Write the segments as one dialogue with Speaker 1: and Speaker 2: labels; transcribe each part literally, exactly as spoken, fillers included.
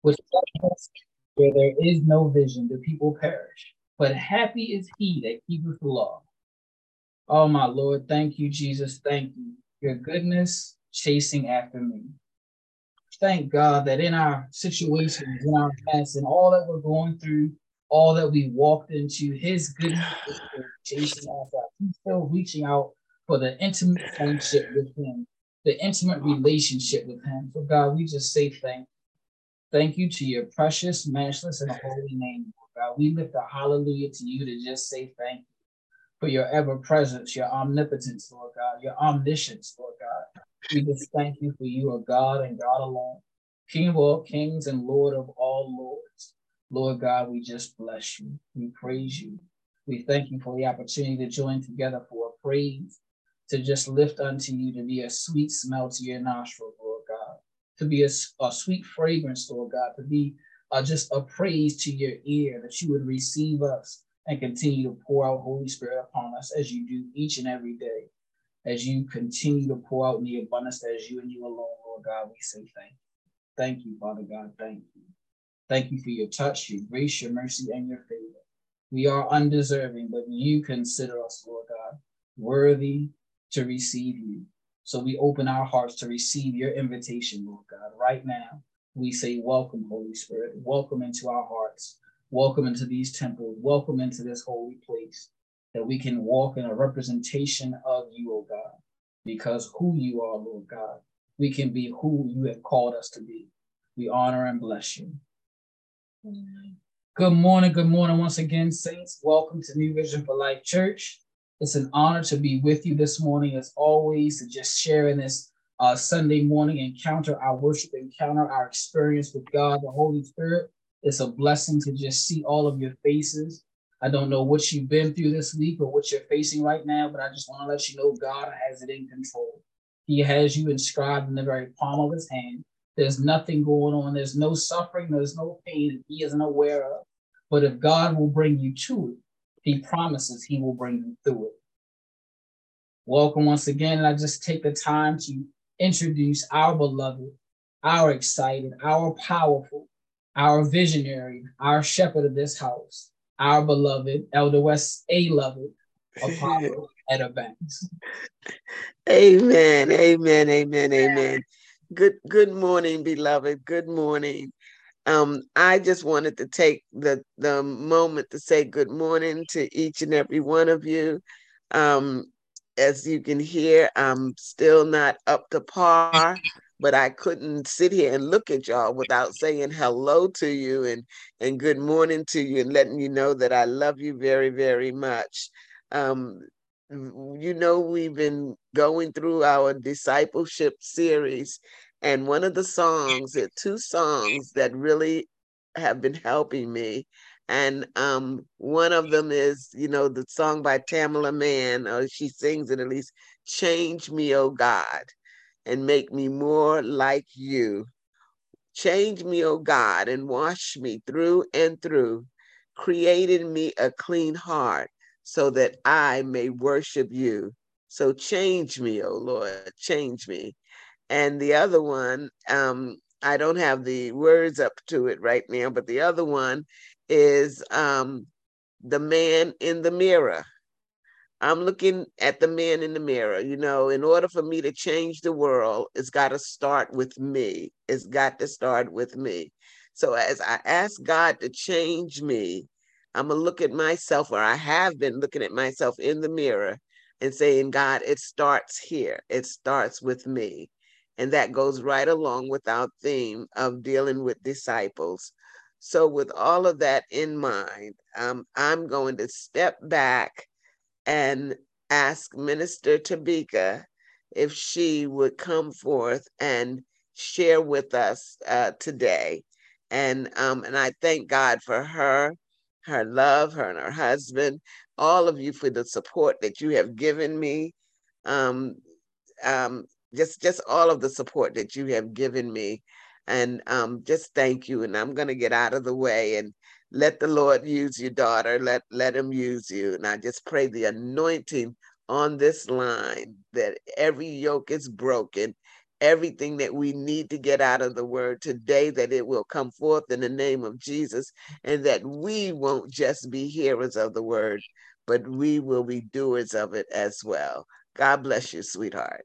Speaker 1: which where there is no vision, the people perish. But happy is he that keepeth the law. Oh, my Lord, thank you, Jesus. Thank you. Your goodness chasing after me. Thank God that in our situations, in our past, and all that we're going through, all that we walked into, His goodness is still chasing after us. He's still reaching out for the intimate friendship with Him, the intimate relationship with Him. So, God, we just say thank you. Thank you to your precious, matchless, and holy name, Lord God. We lift a hallelujah to you to just say thank you for your ever presence, your omnipotence, Lord God, your omniscience, Lord God. We just thank you for you are God and God alone, King of all kings and Lord of all lords. Lord God, we just bless you. We praise you. We thank you for the opportunity to join together for a praise, to just lift unto you, to be a sweet smell to your nostrils, Lord God, to be a, a sweet fragrance, Lord God, to be uh, just a praise to your ear, that you would receive us and continue to pour out Holy Spirit upon us as you do each and every day, as you continue to pour out in the abundance that is you and you alone, Lord God. We say thank you. Thank you, Father God. Thank you. Thank you for your touch, your grace, your mercy, and your favor. We are undeserving, but you consider us, Lord God, worthy to receive you. So we open our hearts to receive your invitation, Lord God. Right now, we say, welcome, Holy Spirit. Welcome into our hearts. Welcome into these temples. Welcome into this holy place, that we can walk in a representation of you, O God, because who you are, Lord God, we can be who you have called us to be. We honor and bless you. Good morning, good morning once again, saints. Welcome to New Vision for Life Church. It's an honor to be with you this morning, as always, to just share in this uh, Sunday morning encounter, our worship encounter, our experience with God, the Holy Spirit. It's a blessing to just see all of your faces. I don't know what you've been through this week or what you're facing right now, but I just want to let you know God has it in control. He has you inscribed in the very palm of his hand. There's nothing going on. There's no suffering. There's no pain that he isn't aware of. But if God will bring you to it, he promises he will bring you through it. Welcome once again. And I just take the time to introduce our beloved, our excited, our powerful, our visionary, our shepherd of this house, our beloved Elder West A. Lovett, Apostle Etta Banks.
Speaker 2: Amen, amen, amen, amen. Good, good morning, beloved. Good morning. Um, I just wanted to take the the moment to say good morning to each and every one of you. Um, as you can hear, I'm still not up to par, but I couldn't sit here and look at y'all without saying hello to you and and good morning to you and letting you know that I love you very, very much. Um, you know, we've been going through our discipleship series, and one of the songs, there are two songs that really have been helping me. And um, one of them is, you know, the song by Tamala Mann, or she sings it at least, Change Me, O God, and make me more like you. Change me, O God, and wash me through and through, created me a clean heart so that I may worship you. So change me, O Lord, change me. And the other one, um, I don't have the words up to it right now, but the other one is um, The Man in the Mirror. I'm looking at the man in the mirror. You know, in order for me to change the world, it's got to start with me. It's got to start with me. So as I ask God to change me, I'm going to look at myself, or I have been looking at myself in the mirror and saying, God, it starts here. It starts with me. And that goes right along with our theme of dealing with disciples. So with all of that in mind, um, I'm going to step back and ask Minister Tabika if she would come forth and share with us uh, today. And um, and I thank God for her, her love, her and her husband, all of you for the support that you have given me. Um, um, just just all of the support that you have given me, and um, just thank you. And I'm going to get out of the way and let the Lord use you, daughter. Let let him use you. And I just pray the anointing on this line, that every yoke is broken, everything that we need to get out of the word today, that it will come forth in the name of Jesus, and that we won't just be hearers of the word, but we will be doers of it as well. God bless you, sweetheart.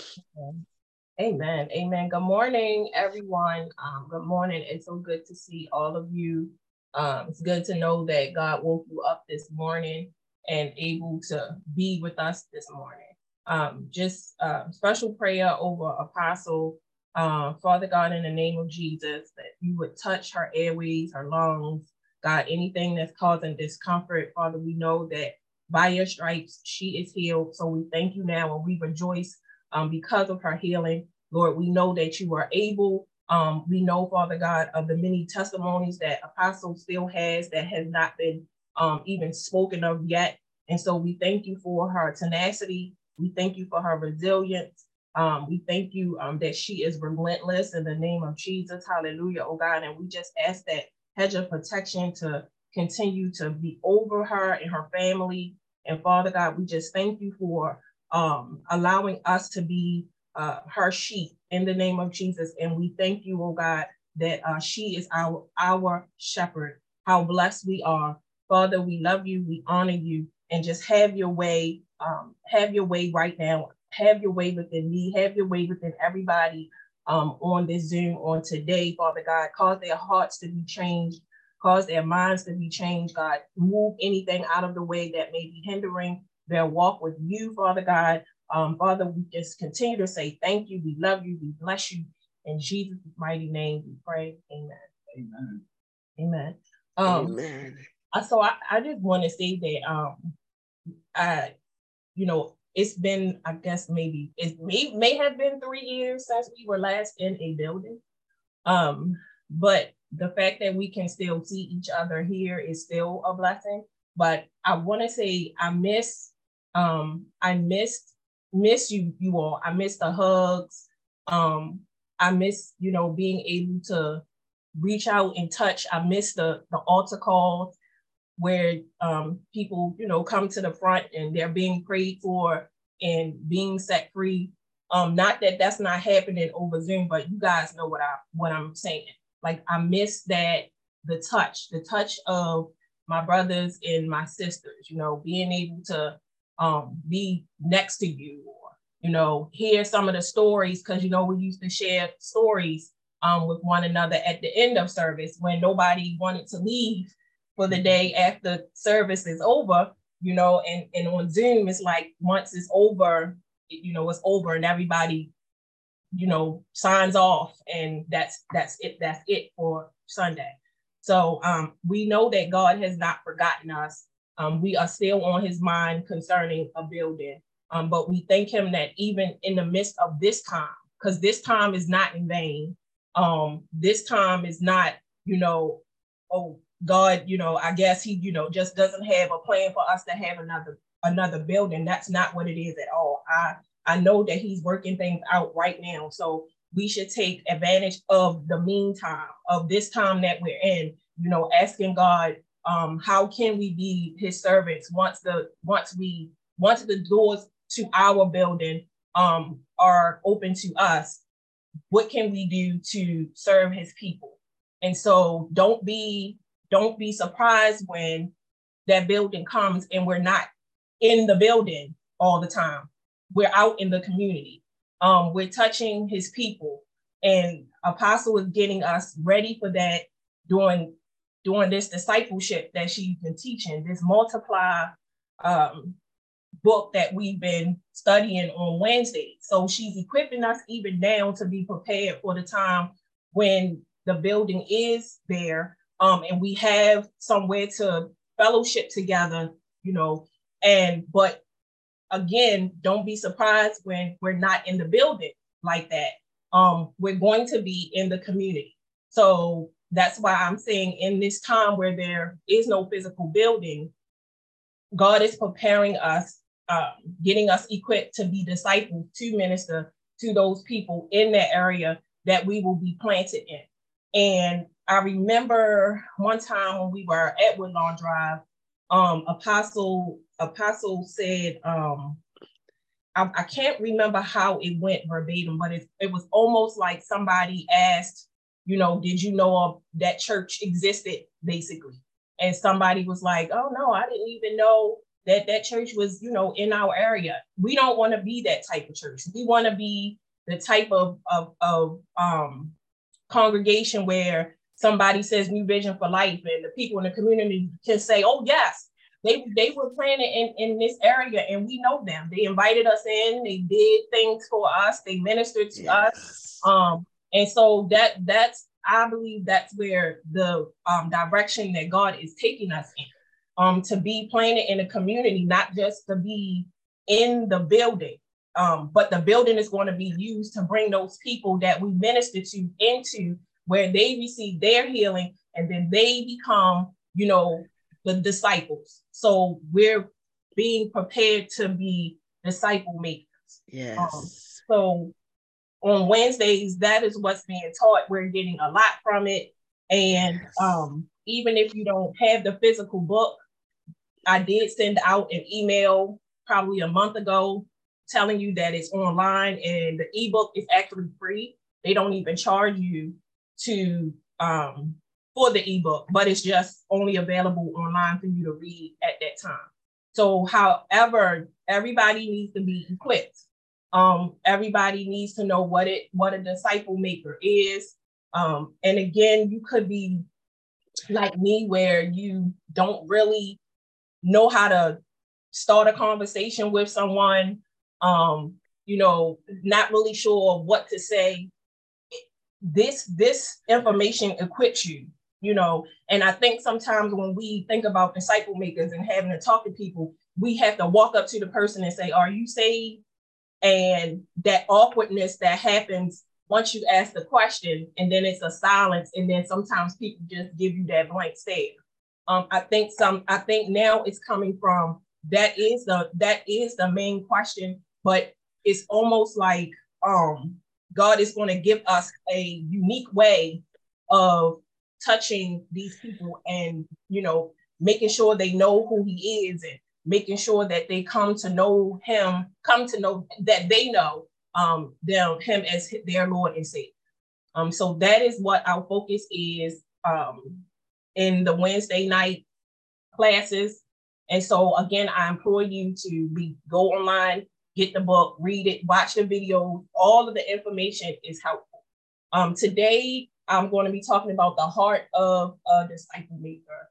Speaker 3: Amen. Amen. Good morning, everyone. Um, good morning. It's so good to see all of you. Um, it's good to know that God woke you up this morning and able to be with us this morning. Um, just uh, special prayer over Apostle. Uh, Father God, in the name of Jesus, that you would touch her airways, her lungs, God, anything that's causing discomfort. Father, we know that by your stripes, she is healed. So we thank you now and we rejoice um, because of her healing. Lord, we know that you are able. Um, we know, Father God, of the many testimonies that Apostle still has that has not been um, even spoken of yet. And so we thank you for her tenacity. We thank you for her resilience. Um, we thank you um, that she is relentless in the name of Jesus. Hallelujah, oh God. And we just ask that hedge of protection to continue to be over her and her family. And Father God, we just thank you for um, allowing us to be uh, her sheep in the name of Jesus. And we thank you, oh God, that uh, she is our, our shepherd. How blessed we are. Father, we love you, we honor you, and just have your way, um, have your way right now. Have your way within me, have your way within everybody um, on this Zoom on today, Father God. Cause their hearts to be changed, cause their minds to be changed, God. Move anything out of the way that may be hindering their walk with you, Father God. Um, Father, we just continue to say thank you. We love you. We bless you. In Jesus' mighty name, we pray. Amen.
Speaker 1: Amen.
Speaker 3: Amen. Um,
Speaker 2: Amen.
Speaker 3: So I, I just want to say that, um, I, you know, it's been, I guess maybe, it may, may have been three years since we were last in a building. Um, but the fact that we can still see each other here is still a blessing. But I want to say I miss, um, I missed, miss you, you all. I miss the hugs. Um, I miss, you know, being able to reach out and touch. I miss the the altar calls where um, people, you know, come to the front and they're being prayed for and being set free. Um, not that that's not happening over Zoom, but you guys know what I what I'm saying. Like I miss that the touch, the touch of my brothers and my sisters. You know, being able to um, be next to you, or you know, hear some of the stories, because you know we used to share stories um, with one another at the end of service when nobody wanted to leave for the day after service is over, you know, and, and on Zoom, it's like once it's over, you know, it's over and everybody, you know, signs off and that's that's it, that's it for Sunday. So um, we know that God has not forgotten us. Um, we are still on his mind concerning a building, um, but we thank him that even in the midst of this time, because this time is not in vain. Um, this time is not, you know, oh, God, you know, I guess he, you know, just doesn't have a plan for us to have another another building. That's not what it is at all. I I know that he's working things out right now. So we should take advantage of the meantime, of this time that we're in, you know, asking God, um, how can we be his servants once the once we once the doors to our building um are open to us? What can we do to serve his people? And so don't be don't be surprised when that building comes and we're not in the building all the time. We're out in the community. Um, we're touching his people. And Apostle is getting us ready for that during, during this discipleship that she's been teaching, this multiply um, book that we've been studying on Wednesday. So she's equipping us even now to be prepared for the time when the building is there. Um, and we have somewhere to fellowship together, you know, and, but again, don't be surprised when we're not in the building like that. Um, we're going to be in the community. So that's why I'm saying in this time where there is no physical building, God is preparing us, uh, getting us equipped to be disciples, to minister to those people in that area that we will be planted in. And I remember one time when we were at Woodlawn Drive, um, Apostle Apostle said, um, I, I can't remember how it went verbatim, but it, it was almost like somebody asked, you know, did you know of that church existed, basically? And somebody was like, oh, no, I didn't even know that that church was, you know, in our area. We don't want to be that type of church. We want to be the type of, of, of um, congregation where somebody says New Vision for Life and the people in the community can say, oh, yes, they, they were planted in, in this area and we know them. They invited us in, they did things for us, they ministered to yes. us. Um, and so that that's, I believe that's where the um, direction that God is taking us in, um, to be planted in a community, not just to be in the building, um, but the building is going to be used to bring those people that we minister to into where they receive their healing and then they become, you know, the disciples. So we're being prepared to be disciple makers.
Speaker 2: Yes.
Speaker 3: Um, so on Wednesdays, that is what's being taught. We're getting a lot from it. And yes. um, even if you don't have the physical book, I did send out an email probably a month ago telling you that it's online and the ebook is actually free. They don't even charge you to um, for the ebook, but it's just only available online for you to read at that time. So however, everybody needs to be equipped. Um, everybody needs to know what it what a disciple maker is. Um, and again, you could be like me where you don't really know how to start a conversation with someone, um, you know, not really sure what to say. This this information equips you, you know, and I think sometimes when we think about disciple makers and having to talk to people, we have to walk up to the person and say, are you saved? And that awkwardness that happens once you ask the question, and then it's a silence, and then sometimes people just give you that blank stare. Um, I think some. I think now it's coming from that is the that is the main question, but it's almost like um, God is going to give us a unique way of touching these people, and you know, making sure they know who He is, and making sure that they come to know Him, come to know that they know um, them, Him as their Lord and Savior. Um, so that is what our focus is um, in the Wednesday night classes. And so again, I implore you to be go online, get the book, read it, watch the video. All of the information is helpful. Um, today, I'm going to be talking about the heart of a disciple maker.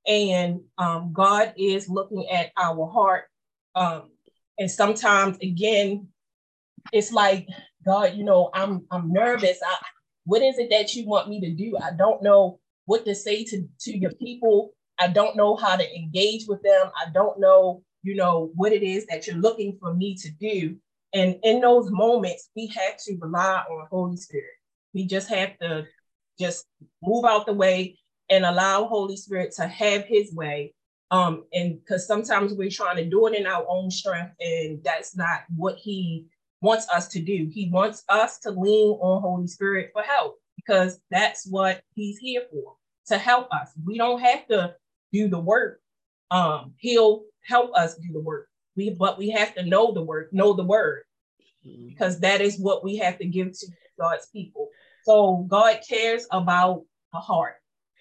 Speaker 3: And um, God is looking at our heart. Um, and sometimes, again, it's like, God, you know, I'm I'm nervous. I, what is it that you want me to do? I don't know what to say to, to your people. I don't know how to engage with them. I don't know, you know, what it is that you're looking for me to do. And in those moments, we have to rely on Holy Spirit. We just have to just move out the way and allow Holy Spirit to have His way. Um, and because sometimes we're trying to do it in our own strength, and that's not what He wants us to do. He wants us to lean on Holy Spirit for help, because that's what He's here for, to help us. We don't have to do the work. Um, he'll help us do the work. We, but we have to know the work, know the word, because that is what we have to give to God's people. So God cares about the heart.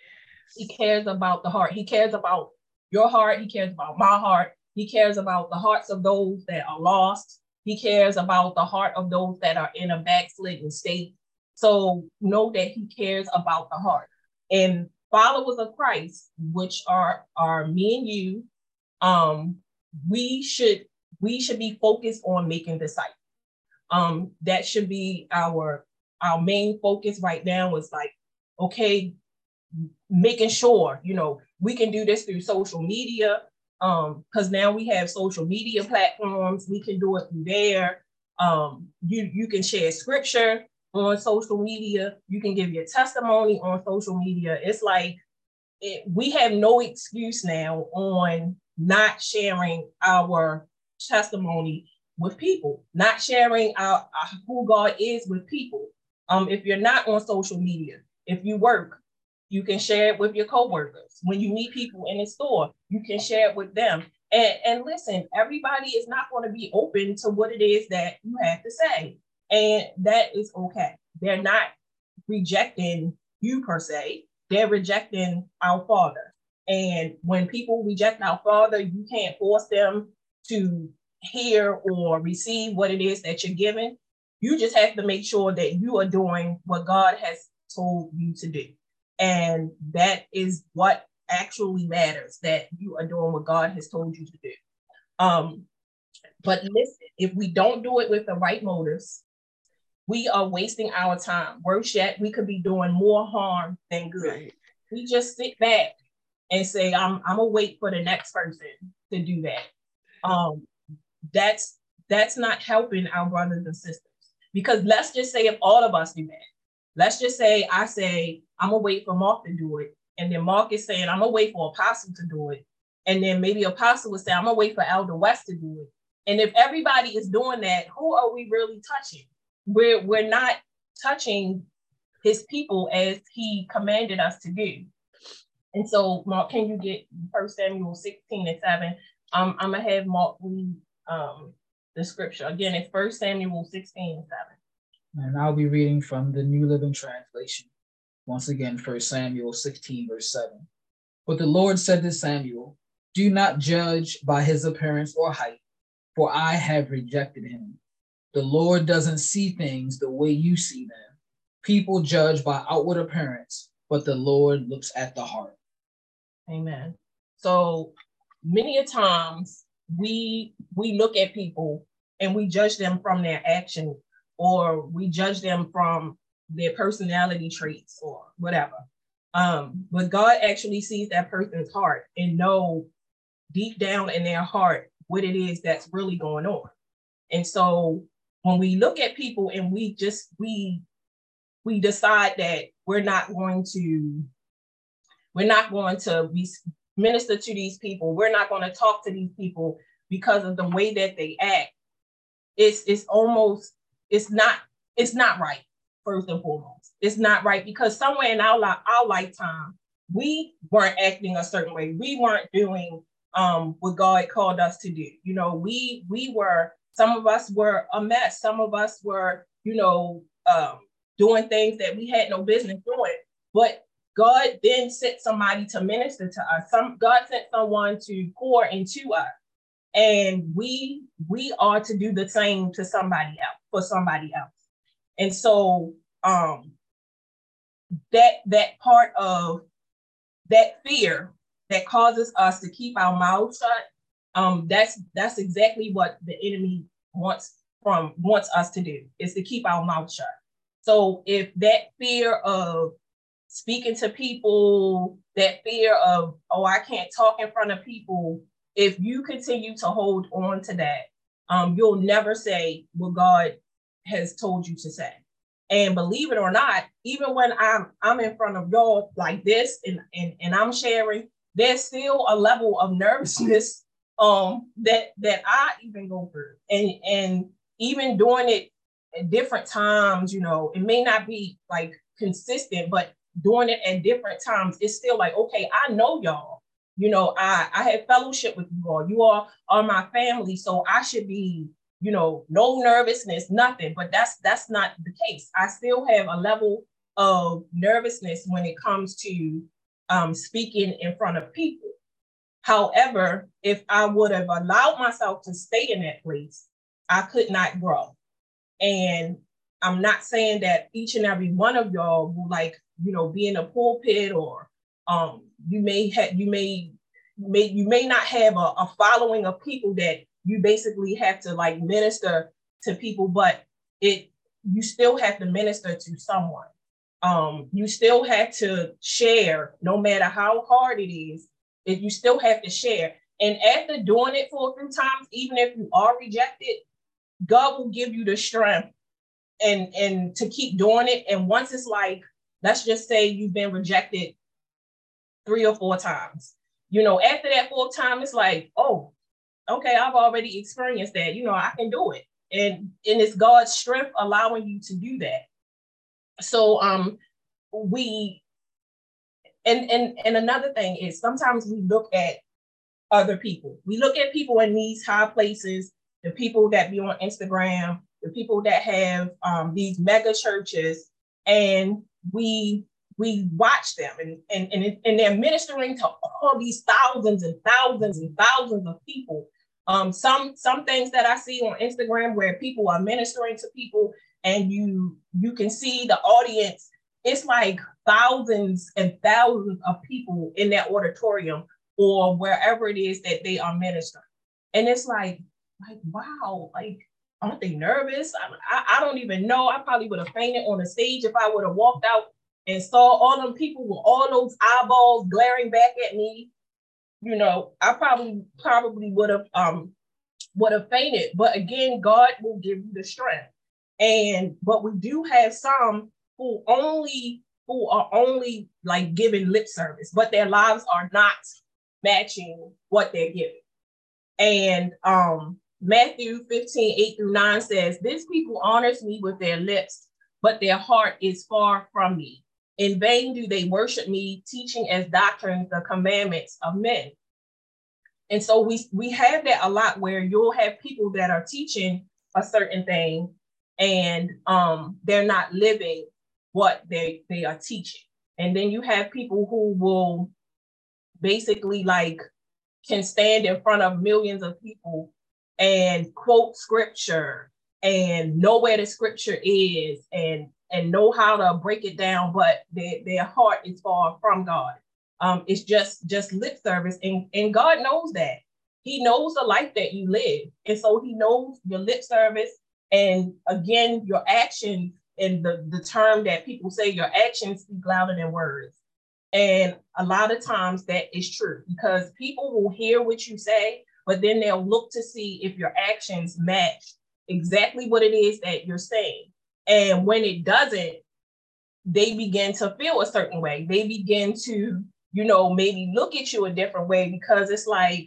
Speaker 3: He cares about the heart. He cares about your heart. He cares about my heart. He cares about the hearts of those that are lost. He cares about the heart of those that are in a backslidden state. So know that He cares about the heart. And followers of Christ, which are, are me and you, um, we should we should be focused on making disciples. Um, that should be our our main focus right now. Is like, okay, making sure, you know, we can do this through social media, um, because now we have social media platforms. We can do it through there. Um, you you can share scripture on social media. You can give your testimony on social media. It's like it, we have no excuse now on not sharing our testimony with people, not sharing our, our who God is with people. Um, if you're not on social media, if you work, you can share it with your coworkers. When you meet people in the store, you can share it with them. And, and listen, everybody is not going to be open to what it is that you have to say. And that is okay. They're not rejecting you per se. They're rejecting our Father. And when people reject our Father, you can't force them to hear or receive what it is that you're giving. You just have to make sure that you are doing what God has told you to do. And that is what actually matters, that you are doing what God has told you to do. Um, but listen, if we don't do it with the right motives, we are wasting our time. Worse yet, we could be doing more harm than good. Right. We just sit back and say, I'm, I'm gonna wait for the next person to do that. Um, that's that's not helping our brothers and sisters. Because let's just say if all of us do that, let's just say I say, I'm gonna wait for Mark to do it. And then Mark is saying, I'm gonna wait for Apostle to do it. And then maybe Apostle would say, I'm gonna wait for Elder West to do it. And if everybody is doing that, who are we really touching? We're, we're not touching his people as he commanded us to do. And so, Mark, can you get First Samuel sixteen and seven? Um, I'm gonna have Mark read um, the scripture. Again, it's First Samuel sixteen and seven.
Speaker 1: And I'll be reading from the New Living Translation. Once again, First Samuel sixteen, verse seven. But the Lord said to Samuel, do not judge by his appearance or height, for I have rejected him. The Lord doesn't see things the way you see them. People judge by outward appearance, but the Lord looks at the heart.
Speaker 3: Amen. So many a times we we look at people and we judge them from their action, or we judge them from their personality traits or whatever. Um, but God actually sees that person's heart and know deep down in their heart what it is that's really going on. And so when we look at people and we just, we, we decide that we're not going to, we're not going to be, minister to these people, we're not going to talk to these people because of the way that they act, it's, it's almost, it's not, it's not right. First and foremost, it's not right, because somewhere in our, our lifetime, we weren't acting a certain way. We weren't doing um, what God called us to do. You know, we we were, some of us were a mess. Some of us were, you know, um, doing things that we had no business doing. But God then sent somebody to minister to us. Some God sent someone to pour into us, and we we are to do the same to somebody else, for somebody else. And so um, that that part of that fear that causes us to keep our mouths shut, um, that's that's exactly what the enemy wants from wants us to do, is to keep our mouth shut. So if that fear of speaking to people, that fear of, oh, I can't talk in front of people, if you continue to hold on to that, um, you'll never say what God has told you to say. And believe it or not, even when I'm I'm in front of y'all like this and, and, and I'm sharing, there's still a level of nervousness um that that I even go through. And and even doing it at different times, you know, it may not be like consistent, but doing it at different times, it's still like, okay, I know y'all. You know, I, I have fellowship with you all. You all are my family, so I should be, you know, no nervousness, nothing. But that's that's not the case. I still have a level of nervousness when it comes to um, speaking in front of people. However, if I would have allowed myself to stay in that place, I could not grow. And I'm not saying that each and every one of y'all will, like, you know, be in a pulpit, or um, you may have, you may, may, you may not have a, a following of people that you basically have to like minister to people, but it, you still have to minister to someone. Um, you still have to share, no matter how hard it is, if you still have to share. And after doing it for a few times, even if you are rejected, God will give you the strength and, and to keep doing it. And once it's like, let's just say you've been rejected three or four times, you know, after that fourth time, it's like, oh, okay, I've already experienced that. You know, I can do it. And, and it's God's strength allowing you to do that. So um, we, and, and, and another thing is sometimes we look at other people. We look at people in these high places, the people that be on Instagram, the people that have um, these mega churches, and we we watch them, and, and, and, and they're ministering to all these thousands and thousands and thousands of people. Um, some some things that I see on Instagram where people are ministering to people, and you you can see the audience. It's like thousands and thousands of people in that auditorium or wherever it is that they are ministering. And it's like, like, wow, like, aren't they nervous? I, I, I don't even know. I probably would have fainted on the stage if I would have walked out and saw all them people with all those eyeballs glaring back at me. You know, I probably probably would have um would have fainted. But again, God will give you the strength. And but we do have some who only who are only like giving lip service, but their lives are not matching what they're giving. And um, Matthew fifteen, eight through nine says, "This people honors me with their lips, but their heart is far from me. In vain do they worship me, teaching as doctrines the commandments of men." And so we, we have that a lot where you'll have people that are teaching a certain thing and um, they're not living what they, they are teaching. And then you have people who will basically like can stand in front of millions of people and quote scripture and know where the scripture is and, and know how to break it down, but their, their heart is far from God. Um, it's just, just lip service. And, and God knows that. He knows the life that you live. And so he knows your lip service. And again, your actions, and the, the term that people say, your actions speak louder than words. And a lot of times that is true because people will hear what you say, but then they'll look to see if your actions match exactly what it is that you're saying. And when it doesn't, they begin to feel a certain way. They begin to, you know, maybe look at you a different way because it's like,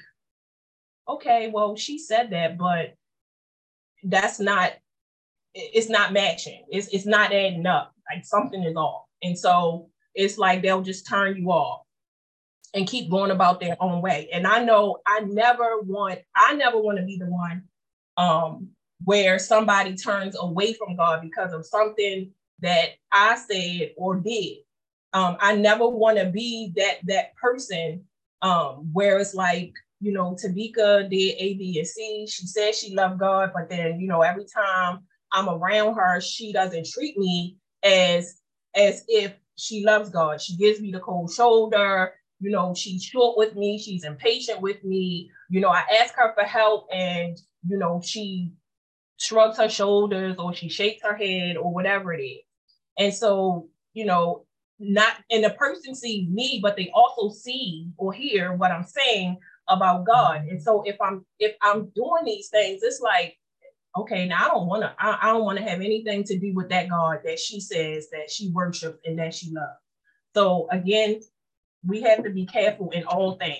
Speaker 3: okay, well, she said that, but that's not, it's not matching. It's, it's not adding up. Like something is off. And so it's like they'll just turn you off and keep going about their own way. And I know I never want, I never want to be the one um, where somebody turns away from God because of something that I said or did. Um, I never want to be that that person um, where it's like, you know, Tavika did A, B, and C. She said she loved God, but then, you know, every time I'm around her, she doesn't treat me as as if she loves God. She gives me the cold shoulder. You know, she's short with me. She's impatient with me. You know, I ask her for help and, you know, she shrugs her shoulders or she shakes her head or whatever it is. And so, you know, not, and the person sees me, but they also see or hear what I'm saying about God. And so if I'm, if I'm doing these things, it's like, okay, now I don't want to, I, I don't want to have anything to do with that God that she says that she worships and that she loves. So again, we have to be careful in all things.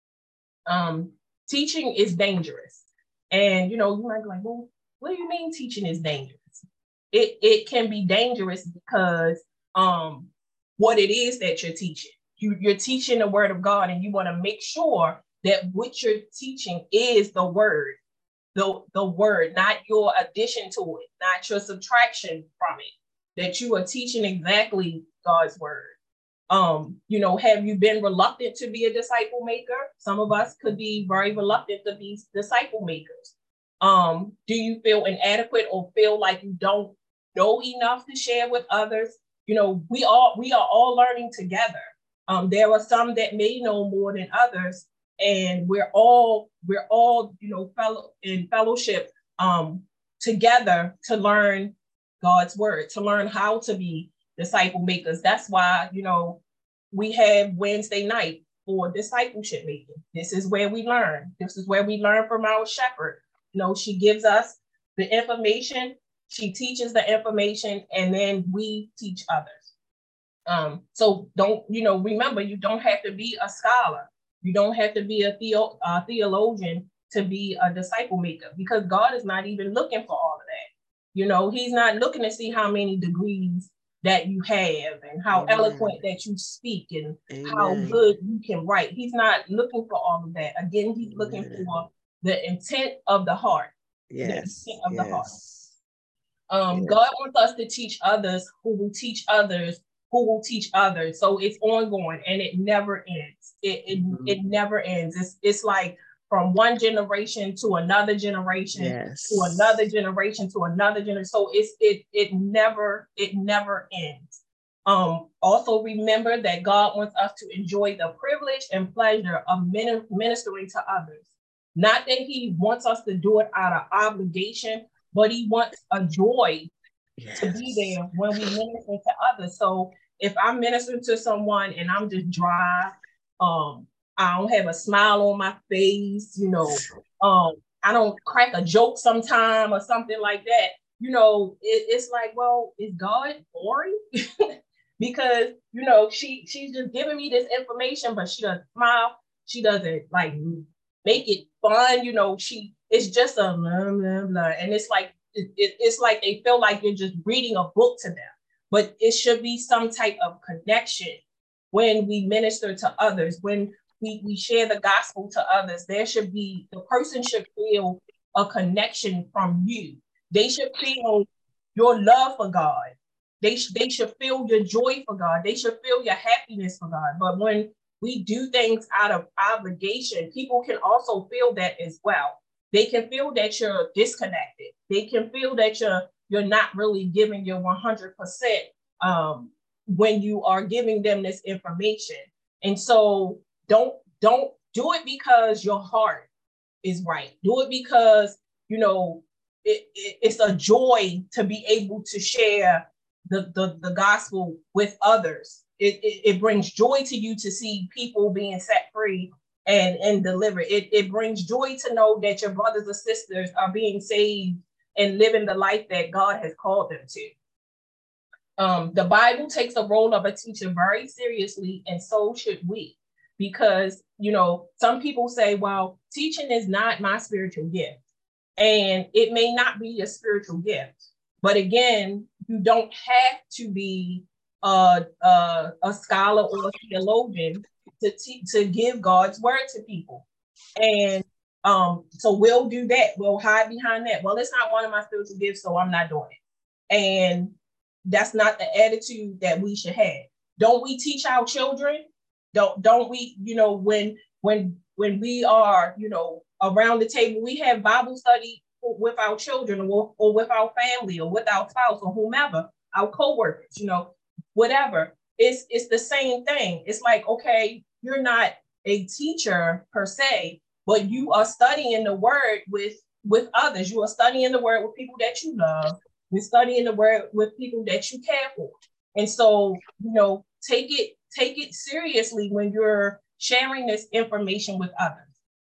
Speaker 3: Um, teaching is dangerous. And, you know, you might be like, well, what do you mean teaching is dangerous? It, it can be dangerous because um, what it is that you're teaching. You, you're teaching the word of God and you want to make sure that what you're teaching is the word. The, the word, not your addition to it, not your subtraction from it, that you are teaching exactly God's word. Um, you know, have you been reluctant to be a disciple maker? Some of us could be very reluctant to be disciple makers. Um, do you feel inadequate or feel like you don't know enough to share with others? You know, we all we are all learning together. Um, there are some that may know more than others. And we're all, we're all, you know, fellow in fellowship um, together to learn God's word, to learn how to be disciple makers. That's why, you know, we have Wednesday night for discipleship making. This is where we learn. This is where we learn from our shepherd. You know, she gives us the information, she teaches the information, and then we teach others. Um, so don't, you know, remember, you don't have to be a scholar. You don't have to be a theo, uh, theologian to be a disciple maker because God is not even looking for all of that. You know, he's not looking to see how many degrees that you have and how
Speaker 2: Amen.
Speaker 3: eloquent that you speak and
Speaker 2: Amen.
Speaker 3: how good you can write. He's not looking for all of that. Again, he's
Speaker 2: Amen.
Speaker 3: looking for the intent of the heart.
Speaker 2: Yes.
Speaker 3: The intent of
Speaker 2: yes.
Speaker 3: the heart. Um,
Speaker 2: yes.
Speaker 3: God wants us to teach others who will teach others who will teach others. So it's ongoing and it never ends. It it, mm-hmm. it never ends. It's it's like from one generation to another generation,
Speaker 2: yes.
Speaker 3: to another generation, to another generation. So it's it it never, it never ends. Um, also remember that God wants us to enjoy the privilege and pleasure of ministering to others. Not that he wants us to do it out of obligation, but he wants a joy yes. to be there when we minister to others. So if I'm ministering to someone and I'm just dry, um, I don't have a smile on my face, you know, um, I don't crack a joke sometime or something like that, you know, it, it's like, well, is God boring? Because, you know, she she's just giving me this information, but she doesn't smile. She doesn't like make it fun. You know, she, it's just a blah, blah, blah. And it's like, it, it, it's like they feel like you're just reading a book to them, but it should be some type of connection when we minister to others, when we, we share the gospel to others. There should be, the person should feel a connection from you. They should feel your love for God. They, sh- they should feel your joy for God. They should feel your happiness for God. But when we do things out of obligation, people can also feel that as well. They can feel that you're disconnected. They can feel that you're you're not really giving your one hundred percent um, when you are giving them this information. And so don't don't do it because your heart is right. Do it because, you know, it, it, it's a joy to be able to share the, the, the gospel with others. It, it, it brings joy to you to see people being set free and, and delivered. It, it brings joy to know that your brothers and sisters are being saved and living the life that God has called them to. Um, the Bible takes the role of a teacher very seriously, and so should we. Because, you know, some people say, well, teaching is not my spiritual gift. And it may not be a spiritual gift. But again, you don't have to be a, a, a scholar or a theologian to, te- to give God's word to people. And um, so we'll do that. We'll hide behind that. Well, it's not one of my spiritual gifts, so I'm not doing it. And that's not the attitude that we should have. Don't we teach our children? Don't don't we, you know, when when when we are, you know, around the table, we have Bible study with our children or, or with our family or with our spouse or whomever, our co-workers, you know, whatever. It's it's the same thing. It's like, okay, you're not a teacher per se, but you are studying the word with with others. You are studying the word with people that you love. You're studying the word with people that you care for. And so, you know, take it, take it seriously when you're sharing this information with others.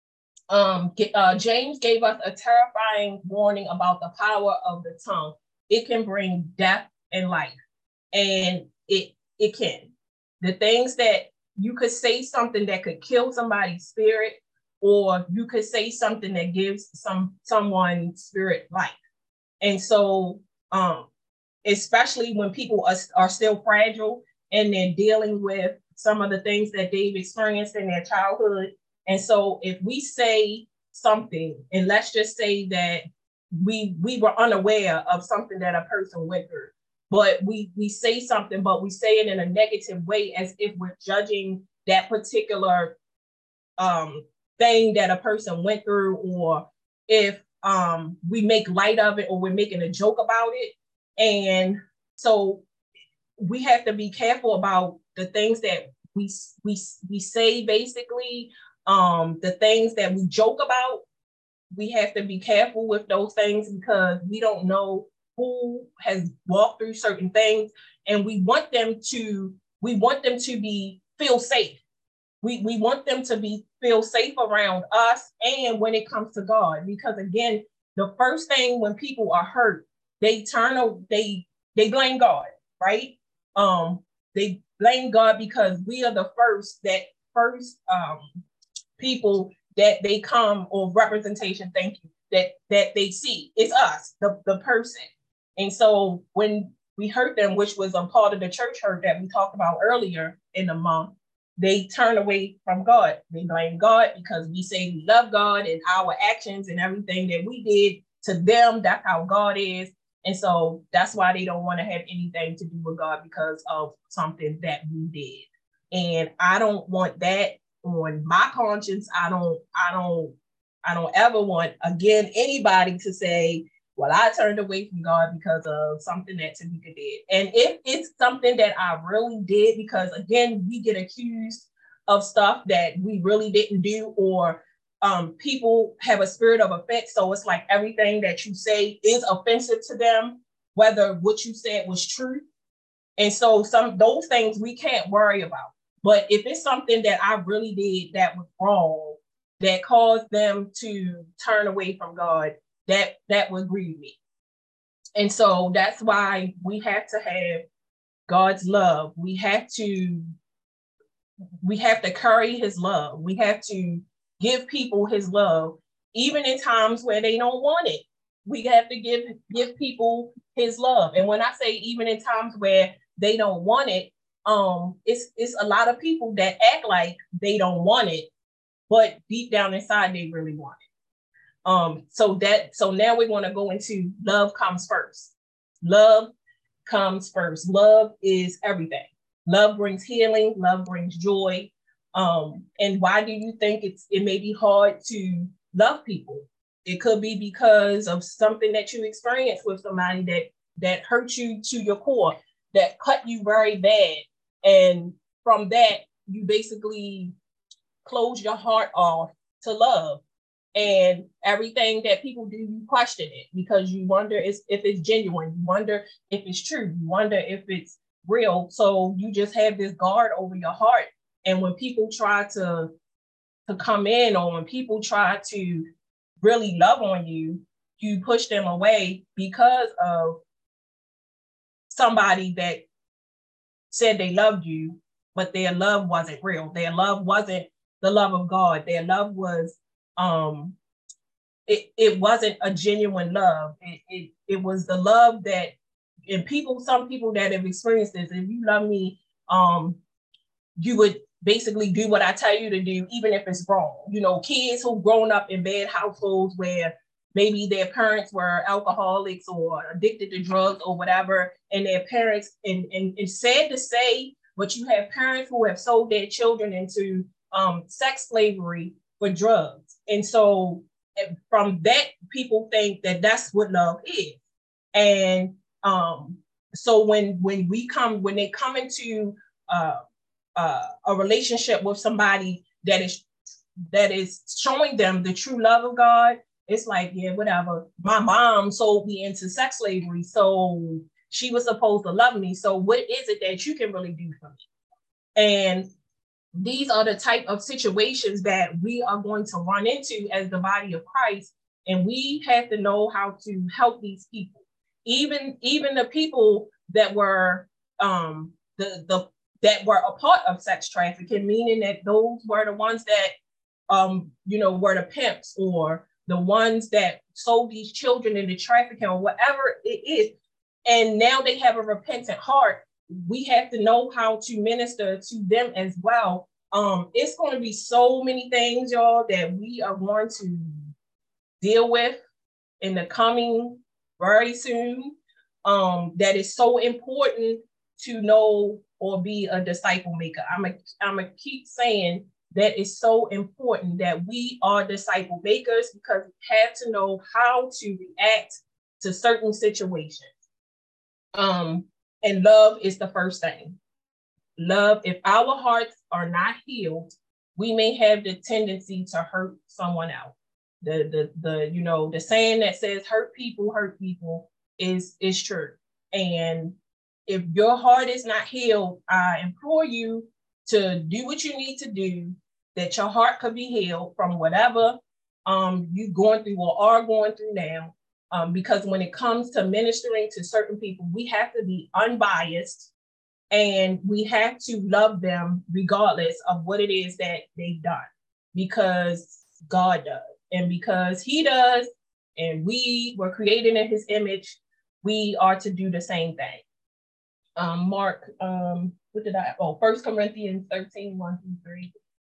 Speaker 3: Um, uh, James gave us a terrifying warning about the power of the tongue. It can bring death and life. And it it can. The things that you could say something that could kill somebody's spirit, or you could say something that gives some someone's spirit life. And so, um, especially when people are, are still fragile and they're dealing with some of the things that they've experienced in their childhood. And so if we say something, and let's just say that we we were unaware of something that a person went through, but we we say something, but we say it in a negative way as if we're judging that particular um, thing that a person went through, or if um, we make light of it or we're making a joke about it. And so we have to be careful about the things that we we we say, basically, um, the things that we joke about. We have to be careful with those things because we don't know who has walked through certain things, and we want them to we want them to be feel safe. We we want them to be feel safe around us, and when it comes to God, because again, the first thing when people are hurt, they turn they they blame God, right? Um, they blame God because we are the first that first um people that they come, or representation, thank you, that that they see. It's us, the, the person. And so when we hurt them, which was a part of the church hurt that we talked about earlier in the month, they turn away from God. They blame God because we say we love God and our actions and everything that we did to them, that's how God is. And so that's why they don't want to have anything to do with God because of something that we did. And I don't want that on my conscience. I don't, I don't, I don't ever want, again, anybody to say, well, I turned away from God because of something that Tamika did. And if it's something that I really did, because again, we get accused of stuff that we really didn't do, or um, people have a spirit of offense. So it's like everything that you say is offensive to them, whether what you said was true. And so some those things we can't worry about. But if it's something that I really did that was wrong, that caused them to turn away from God, that that would grieve me. And so that's why we have to have God's love. We have to we have to carry his love. We have to give people his love, even in times where they don't want it. We have to give give people his love. And when I say even in times where they don't want it, um it's it's a lot of people that act like they don't want it, but deep down inside they really want it. Um, so that, so now we want to go into love comes first. Love comes first. Love is everything. Love brings healing. Love brings joy. Um, and why do you think it's, it may be hard to love people? It could be because of something that you experienced with somebody that, that hurt you to your core, that cut you very bad. And from that, you basically close your heart off to love. And everything that people do, you question it because you wonder if, if it's genuine. You wonder if it's true. You wonder if it's real. So you just have this guard over your heart. And when people try to, to come in, or when people try to really love on you, you push them away because of somebody that said they loved you, but their love wasn't real. Their love wasn't the love of God. Their love was Um, it, it wasn't a genuine love. It, it, it was the love that, and people, some people that have experienced this, if you love me, um, you would basically do what I tell you to do, even if it's wrong. You know, kids who've grown up in bad households where maybe their parents were alcoholics or addicted to drugs or whatever, and their parents, and, and it's sad to say, but you have parents who have sold their children into um, sex slavery for drugs. And so from that, people think that that's what love is. And um, so when when we come, when they come into uh, uh, a relationship with somebody that is that is showing them the true love of God, it's like, yeah, whatever. My mom sold me into sex slavery, so she was supposed to love me. So what is it that you can really do for me? And these are the type of situations that we are going to run into as the body of Christ. And we have to know how to help these people. Even, even the people that were um, the, the that were a part of sex trafficking, meaning that those were the ones that um, you know, were the pimps or the ones that sold these children into trafficking or whatever it is. And now they have a repentant heart. We have to know how to minister to them as well. Um, it's going to be so many things, y'all, that we are going to deal with in the coming very soon. Um, that is so important to know or be a disciple maker. I'm a, I'm a keep saying that it's so important that we are disciple makers because we have to know how to react to certain situations. Um, And love is the first thing. Love, if our hearts are not healed, we may have the tendency to hurt someone else. The, the, the, you know, the saying that says hurt people, hurt people is, is true. And if your heart is not healed, I implore you to do what you need to do, that your heart could be healed from whatever um, you're going through or are going through now. Um, because when it comes to ministering to certain people, we have to be unbiased and we have to love them regardless of what it is that they've done, because God does. And because he does, and we were created in his image, we are to do the same thing. Um, Mark, um, what did I, oh, First Corinthians thirteen, one through three.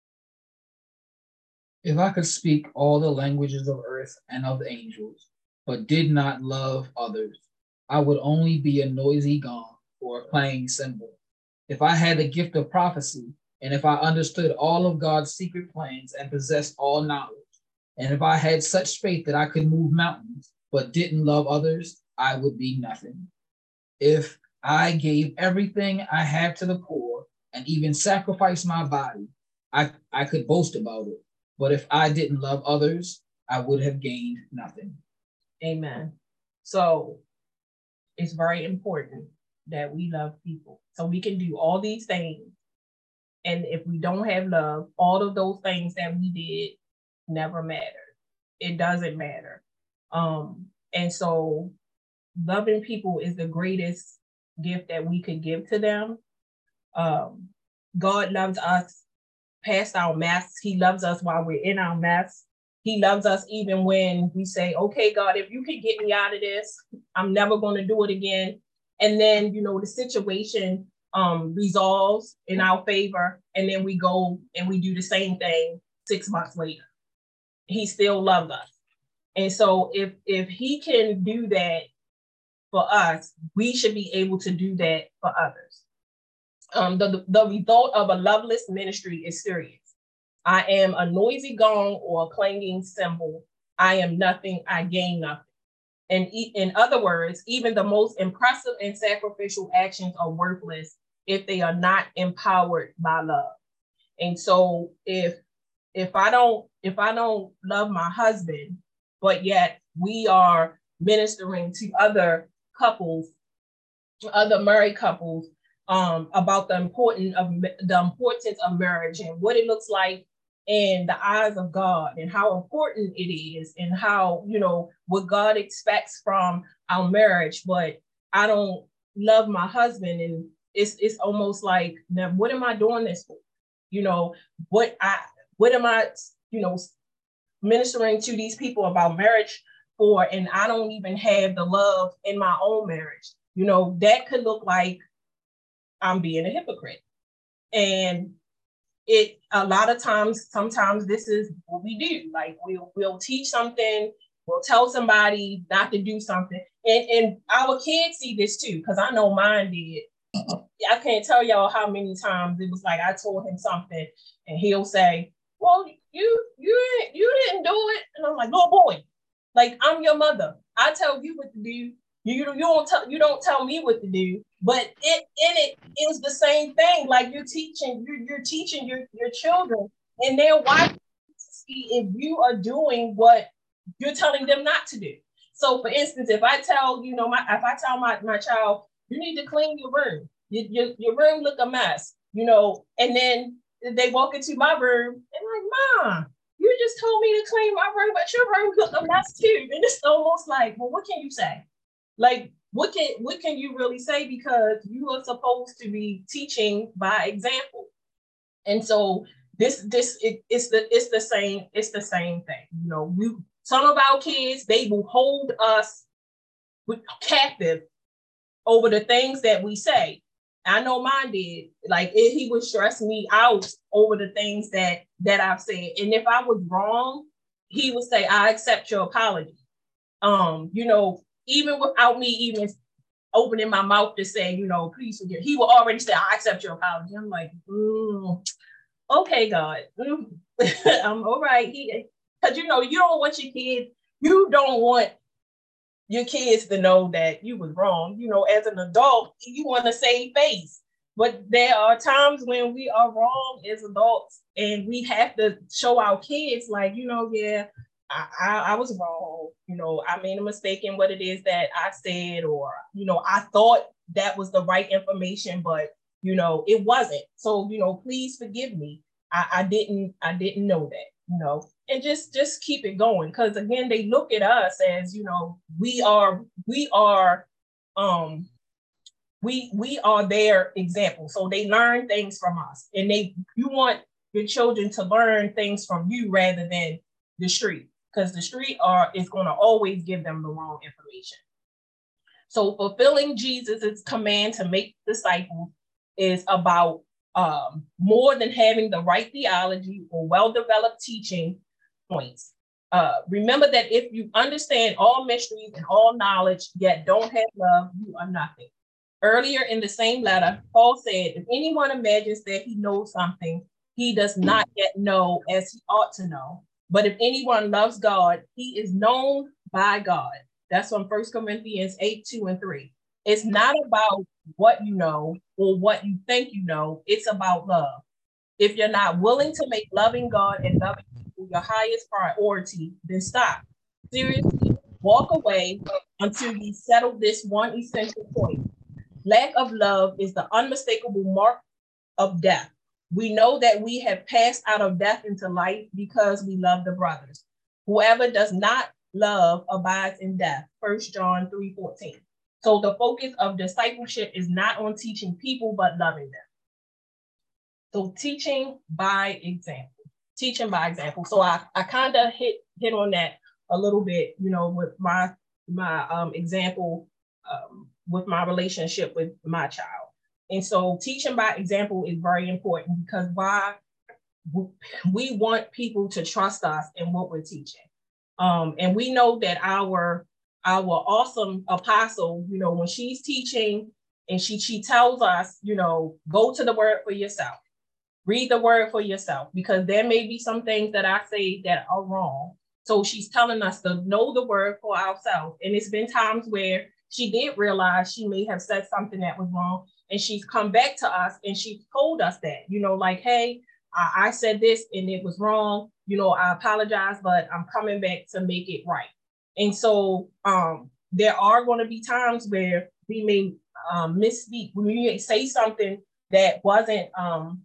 Speaker 1: If I could speak all the languages of earth and of angels, but did not love others, I would only be a noisy gong or a clanging cymbal. If I had the gift of prophecy, and if I understood all of God's secret plans and possessed all knowledge, and if I had such faith that I could move mountains, but didn't love others, I would be nothing. If I gave everything I have to the poor and even sacrificed my body, I, I could boast about it. But if I didn't love others, I would have gained nothing.
Speaker 3: Amen. So it's very important that we love people. So we can do all these things. And if we don't have love, all of those things that we did never matter. It doesn't matter. Um, and so loving people is the greatest gift that we could give to them. Um, God loves us past our mess. He loves us while we're in our mess. He loves us even when we say, okay, God, if you can get me out of this, I'm never going to do it again. And then, you know, the situation um, resolves in our favor. And then we go and we do the same thing six months later. He still loves us. And so if, if he can do that for us, we should be able to do that for others. Um, the, the result of a loveless ministry is serious. I am a noisy gong or a clanging cymbal. I am nothing, I gain nothing. And e- in other words, even the most impressive and sacrificial actions are worthless if they are not empowered by love. And so if if I don't if I don't love my husband, but yet we are ministering to other couples, other married couples, um, about the importance of the importance of marriage and what it looks like in the eyes of God and how important it is and how, you know, what God expects from our marriage. But I don't love my husband, and it's it's almost like, now what am I doing this for? You know, what I what am I, you know, ministering to these people about marriage for, and I don't even have the love in my own marriage. You know, that could look like I'm being a hypocrite. And it a lot of times, sometimes this is what we do. Like we'll we'll teach something, we'll tell somebody not to do something. And, and our kids see this too, because I know mine did. I can't tell y'all how many times it was like I told him something and he'll say, well, you you you didn't do it. And I'm like, no, boy, like I'm your mother. I tell you what to do. You, you don't tell you don't tell me what to do. But it in it it was the same thing. Like you're teaching, you're, you're teaching your, your children, and they're watching to see if you are doing what you're telling them not to do. So for instance, if I tell, you know, my if I tell my, my child, you need to clean your room, your, your, your room look a mess, you know, and then they walk into my room and like, Mom, you just told me to clean my room, but your room look a mess too. And it's almost like, well, what can you say? Like, what can what can you really say? Because you are supposed to be teaching by example. And so this this it, it's the it's the same it's the same thing. You know, we some of our kids, they will hold us captive over the things that we say. I know mine did. Like it, he would stress me out over the things that that I've said. And if I was wrong, he would say, I accept your apology. Um, you know, even without me even opening my mouth to say, you know, please forgive, he will already say, I accept your apology. I'm like, mm, okay, God. Mm. I'm all right. Because, you know, you don't want your kids, you don't want your kids to know that you was wrong. You know, as an adult, you want to save face. But there are times when we are wrong as adults, and we have to show our kids, like, you know, yeah, I, I, I was wrong. You know, I made a mistake in what it is that I said, or, you know, I thought that was the right information, but, you know, it wasn't. So, you know, please forgive me. I, I didn't, I didn't know that, you know, and just, just keep it going. Cause again, they look at us as, you know, we are, we are, um, we, we are their example. So they learn things from us, and they, you want your children to learn things from you rather than the street. Because the street are is going to always give them the wrong information. So fulfilling Jesus's command to make disciples is about um, more than having the right theology or well-developed teaching points. Uh, remember that if you understand all mysteries and all knowledge, yet don't have love, you are nothing. Earlier in the same letter, Paul said, if anyone imagines that he knows something, he does not yet know as he ought to know. But if anyone loves God, he is known by God. That's from First Corinthians eight, two and three. It's not about what you know or what you think you know. It's about love. If you're not willing to make loving God and loving people your highest priority, then stop. Seriously, walk away until you settle this one essential point. Lack of love is the unmistakable mark of death. We know that we have passed out of death into life because we love the brothers. Whoever does not love abides in death. First John three fourteen. So the focus of discipleship is not on teaching people, but loving them. So teaching by example. Teaching by example. So I, I kind of hit hit on that a little bit, you know, with my my um, example um, with my relationship with my child. And so teaching by example is very important because why we want people to trust us in what we're teaching. Um, and we know that our our awesome apostle, you know, when she's teaching and she she tells us, you know, go to the word for yourself. Read the word for yourself, because there may be some things that I say that are wrong. So she's telling us to know the word for ourselves. And it's been times where she did realize she may have said something that was wrong. And she's come back to us and she told us that, you know, like, hey, I, I said this and it was wrong. You know, I apologize, but I'm coming back to make it right. And so um, there are going to be times where we may um, misspeak. We may say something that wasn't, um,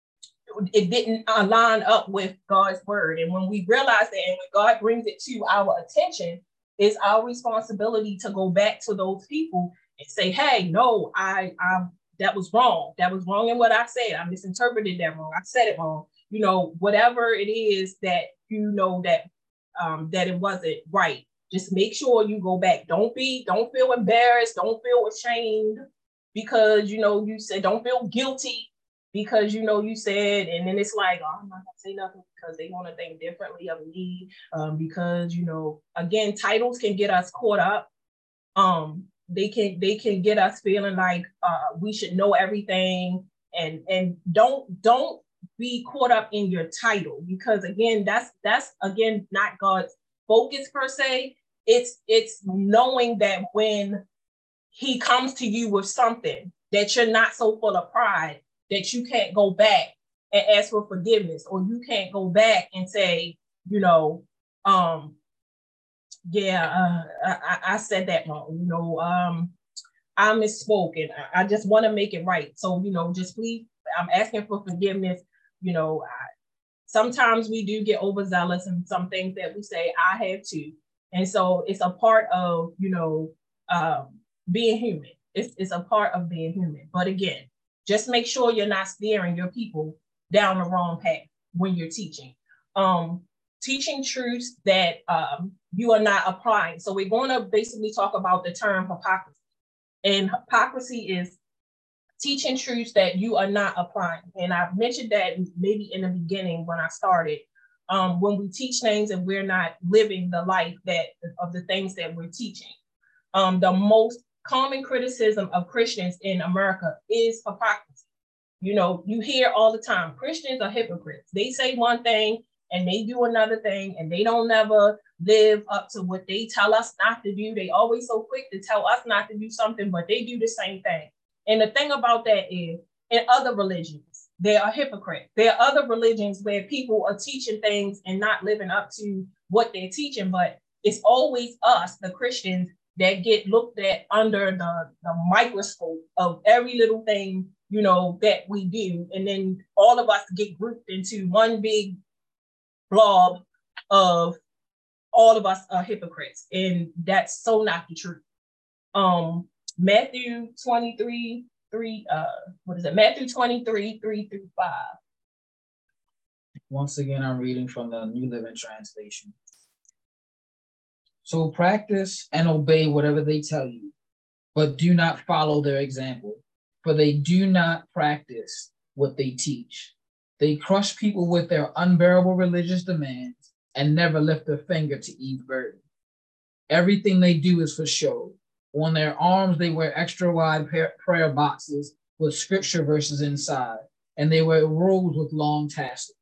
Speaker 3: it didn't uh, line up with God's word. And when we realize that, and when God brings it to our attention, it's our responsibility to go back to those people and say, hey, no, I, I, that was wrong. That was wrong in what I said. I misinterpreted that wrong. I said it wrong. You know, whatever it is that you know that um, that it wasn't right. Just make sure you go back. Don't be, don't feel embarrassed. Don't feel ashamed because, you know, you said, don't feel guilty because, you know, you said, and then it's like, oh, I'm not gonna say nothing because they want to think differently of me. Um, because, you know, again, titles can get us caught up. Um, they can, they can get us feeling like uh, we should know everything, and, and don't, don't be caught up in your title, because again, that's, that's again, not God's focus per se. It's, it's knowing that when he comes to you with something that you're not so full of pride that you can't go back and ask for forgiveness, or you can't go back and say, you know, um, yeah, uh, I, I said that wrong, you know, um, I misspoke and I, I just want to make it right. So, you know, just please, I'm asking for forgiveness. You know, I, sometimes we do get overzealous in some things that we say, I have to. And so it's a part of, you know, um, being human. It's, it's a part of being human. But again, just make sure you're not steering your people down the wrong path when you're teaching. Um, teaching truths that um, you are not applying. So we're going to basically talk about the term hypocrisy. And hypocrisy is teaching truths that you are not applying. And I've mentioned that maybe in the beginning when I started, um, when we teach things and we're not living the life that of the things that we're teaching. Um, the most common criticism of Christians in America is hypocrisy. You know, you hear all the time, Christians are hypocrites. They say one thing and they do another thing, and they don't never live up to what they tell us not to do. They always so quick to tell us not to do something, but they do the same thing. And the thing about that is, in other religions, they are hypocrites. There are other religions where people are teaching things and not living up to what they're teaching, but it's always us, the Christians, that get looked at under the, the microscope of every little thing, you know, that we do. And then all of us get grouped into one big blob of all of us are hypocrites. And that's so not the truth. Um, Matthew twenty-three, three, uh, what is it? Matthew twenty-three, three through five.
Speaker 1: Once again, I'm reading from the New Living Translation. So practice and obey whatever they tell you. but do not follow their example, for they do not practice what they teach. They crush people with their unbearable religious demands and never lift a finger to ease burden. Everything they do is for show. On their arms, they wear extra wide prayer boxes with scripture verses inside, and they wear robes with long tassels.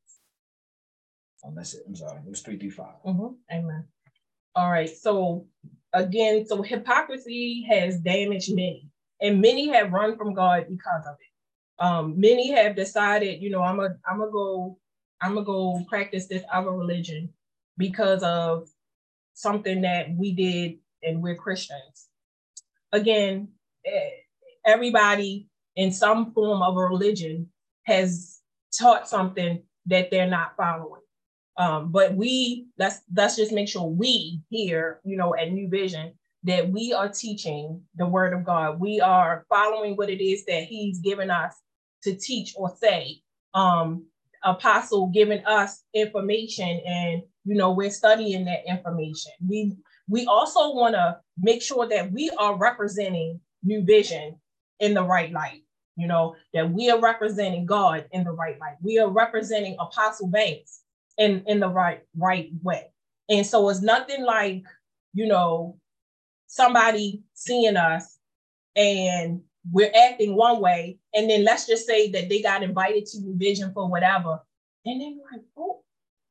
Speaker 1: Oh, that's it. I'm sorry. It was three through five.
Speaker 3: Mm-hmm. Amen. All right. So again, so hypocrisy has damaged many, and many have run from God because of it. Um, many have decided, you know, I'm a, I'm gonna go, I'm gonna go practice this other religion because of something that we did, and we're Christians. Again, everybody in some form of a religion has taught something that they're not following. Um, but we, let's, let's just make sure we here, you know, at New Vision, that we are teaching the word of God. We are following what it is that he's given us to teach or say. Um, Apostle giving us information, and, you know, we're studying that information. We, we also want to make sure that we are representing New Vision in the right light, you know, that we are representing God in the right light. We are representing Apostle Banks in, in the right, right way. And so it's nothing like, you know, somebody seeing us and we're acting one way, and then let's just say that they got invited to New Vision for whatever, and then like, oh,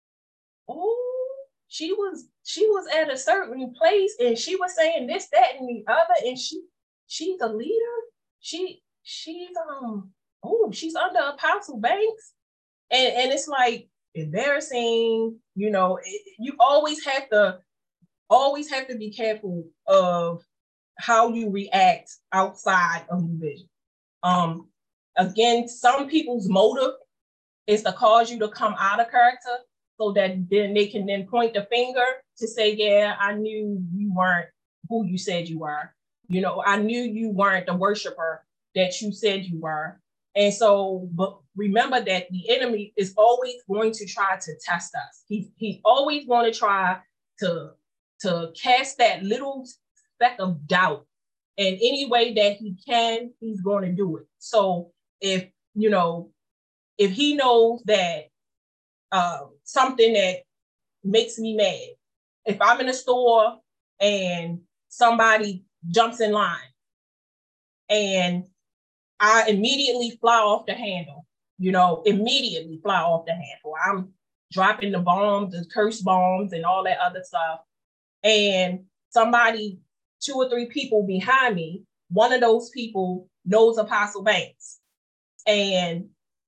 Speaker 3: oh, she was she was at a certain place, and she was saying this, that, and the other, and she she's a leader. She she's um oh she's under Apostle Banks, and and it's like embarrassing. You know, it, you always have to always have to be careful of how you react outside of New Vision. Um, again, some people's motive is to cause you to come out of character, so that then they can then point the finger to say, yeah, I knew you weren't who you said you were. You know, I knew you weren't the worshiper that you said you were. And so, but remember that the enemy is always going to try to test us. He, he's always going to try to, to cast that little speck of doubt in any way that he can. He's going to do it. So if, you know, if he knows that uh, something that makes me mad, if I'm in a store and somebody jumps in line and I immediately fly off the handle, you know, immediately fly off the handle. I'm dropping the bombs, the curse bombs and all that other stuff. And somebody, two or three people behind me, one of those people knows Apostle Banks. And,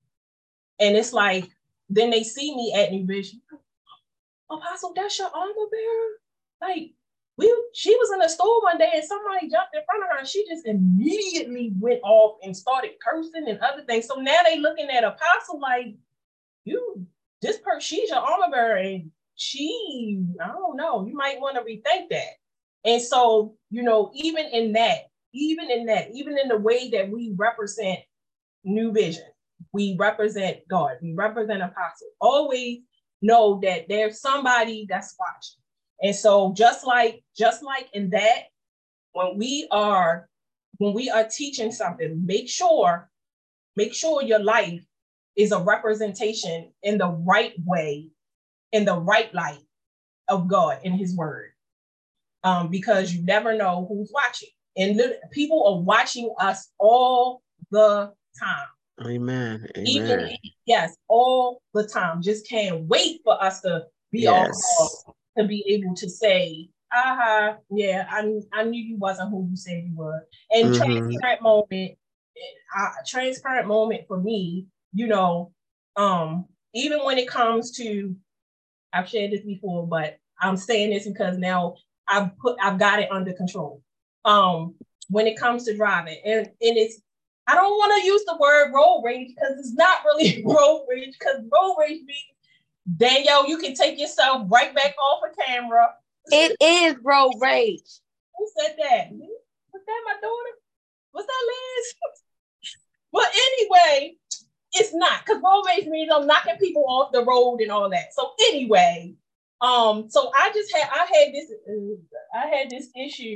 Speaker 3: and it's like, then they see me at New Vision. Apostle, that's your armor bearer? Like, we, she was in the store one day and somebody jumped in front of her and she just immediately went off and started cursing and other things. So now they looking at Apostle like, you, this person, she's your armor bearer, and she, I don't know, you might want to rethink that. And so, you know, even in that, even in that, even in the way that we represent New Vision, we represent God, we represent Apostle, always know that there's somebody that's watching. And so just like, just like in that, when we are, when we are teaching something, make sure, make sure your life is a representation in the right way, in the right light of God and his word. Um, because you never know who's watching. And people are watching us all the time.
Speaker 2: Amen. Amen.
Speaker 3: Even, yes, all the time. Just can't wait for us to be
Speaker 2: yes.
Speaker 3: off, to be able to say, aha, yeah, I, I knew you wasn't who you said you were. And mm-hmm. transparent moment, uh, transparent moment for me, you know, um, even when it comes to, I've shared this before, but I'm saying this because now I've put, I've got it under control. Um, when it comes to driving, and, and it's, I don't want to use the word road rage because it's not really road rage, because road rage means, Danielle, you can take yourself right back off of camera.
Speaker 4: It is road rage.
Speaker 3: Who said that? Was that my daughter? Was that Liz? Well, anyway, it's not, because road rage means I'm knocking people off the road and all that. So anyway, um, so I just had I had this uh, I had this issue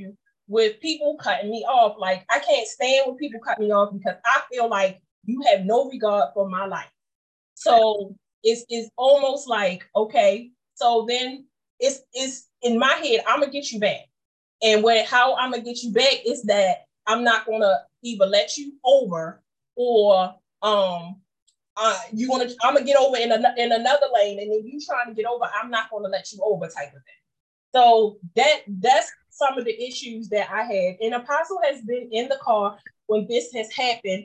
Speaker 3: with people cutting me off. Like, I can't stand when people cut me off because I feel like you have no regard for my life. So it's, it's almost like, okay, so then it's, it's in my head, I'm gonna get you back. And when, how I'm gonna get you back is that I'm not gonna either let you over or um uh you gonna I'm gonna get over in, a, in another lane, and then you trying to get over, I'm not gonna let you over type of thing. So that that's some of the issues that I had. And Apostle has been in the car when this has happened.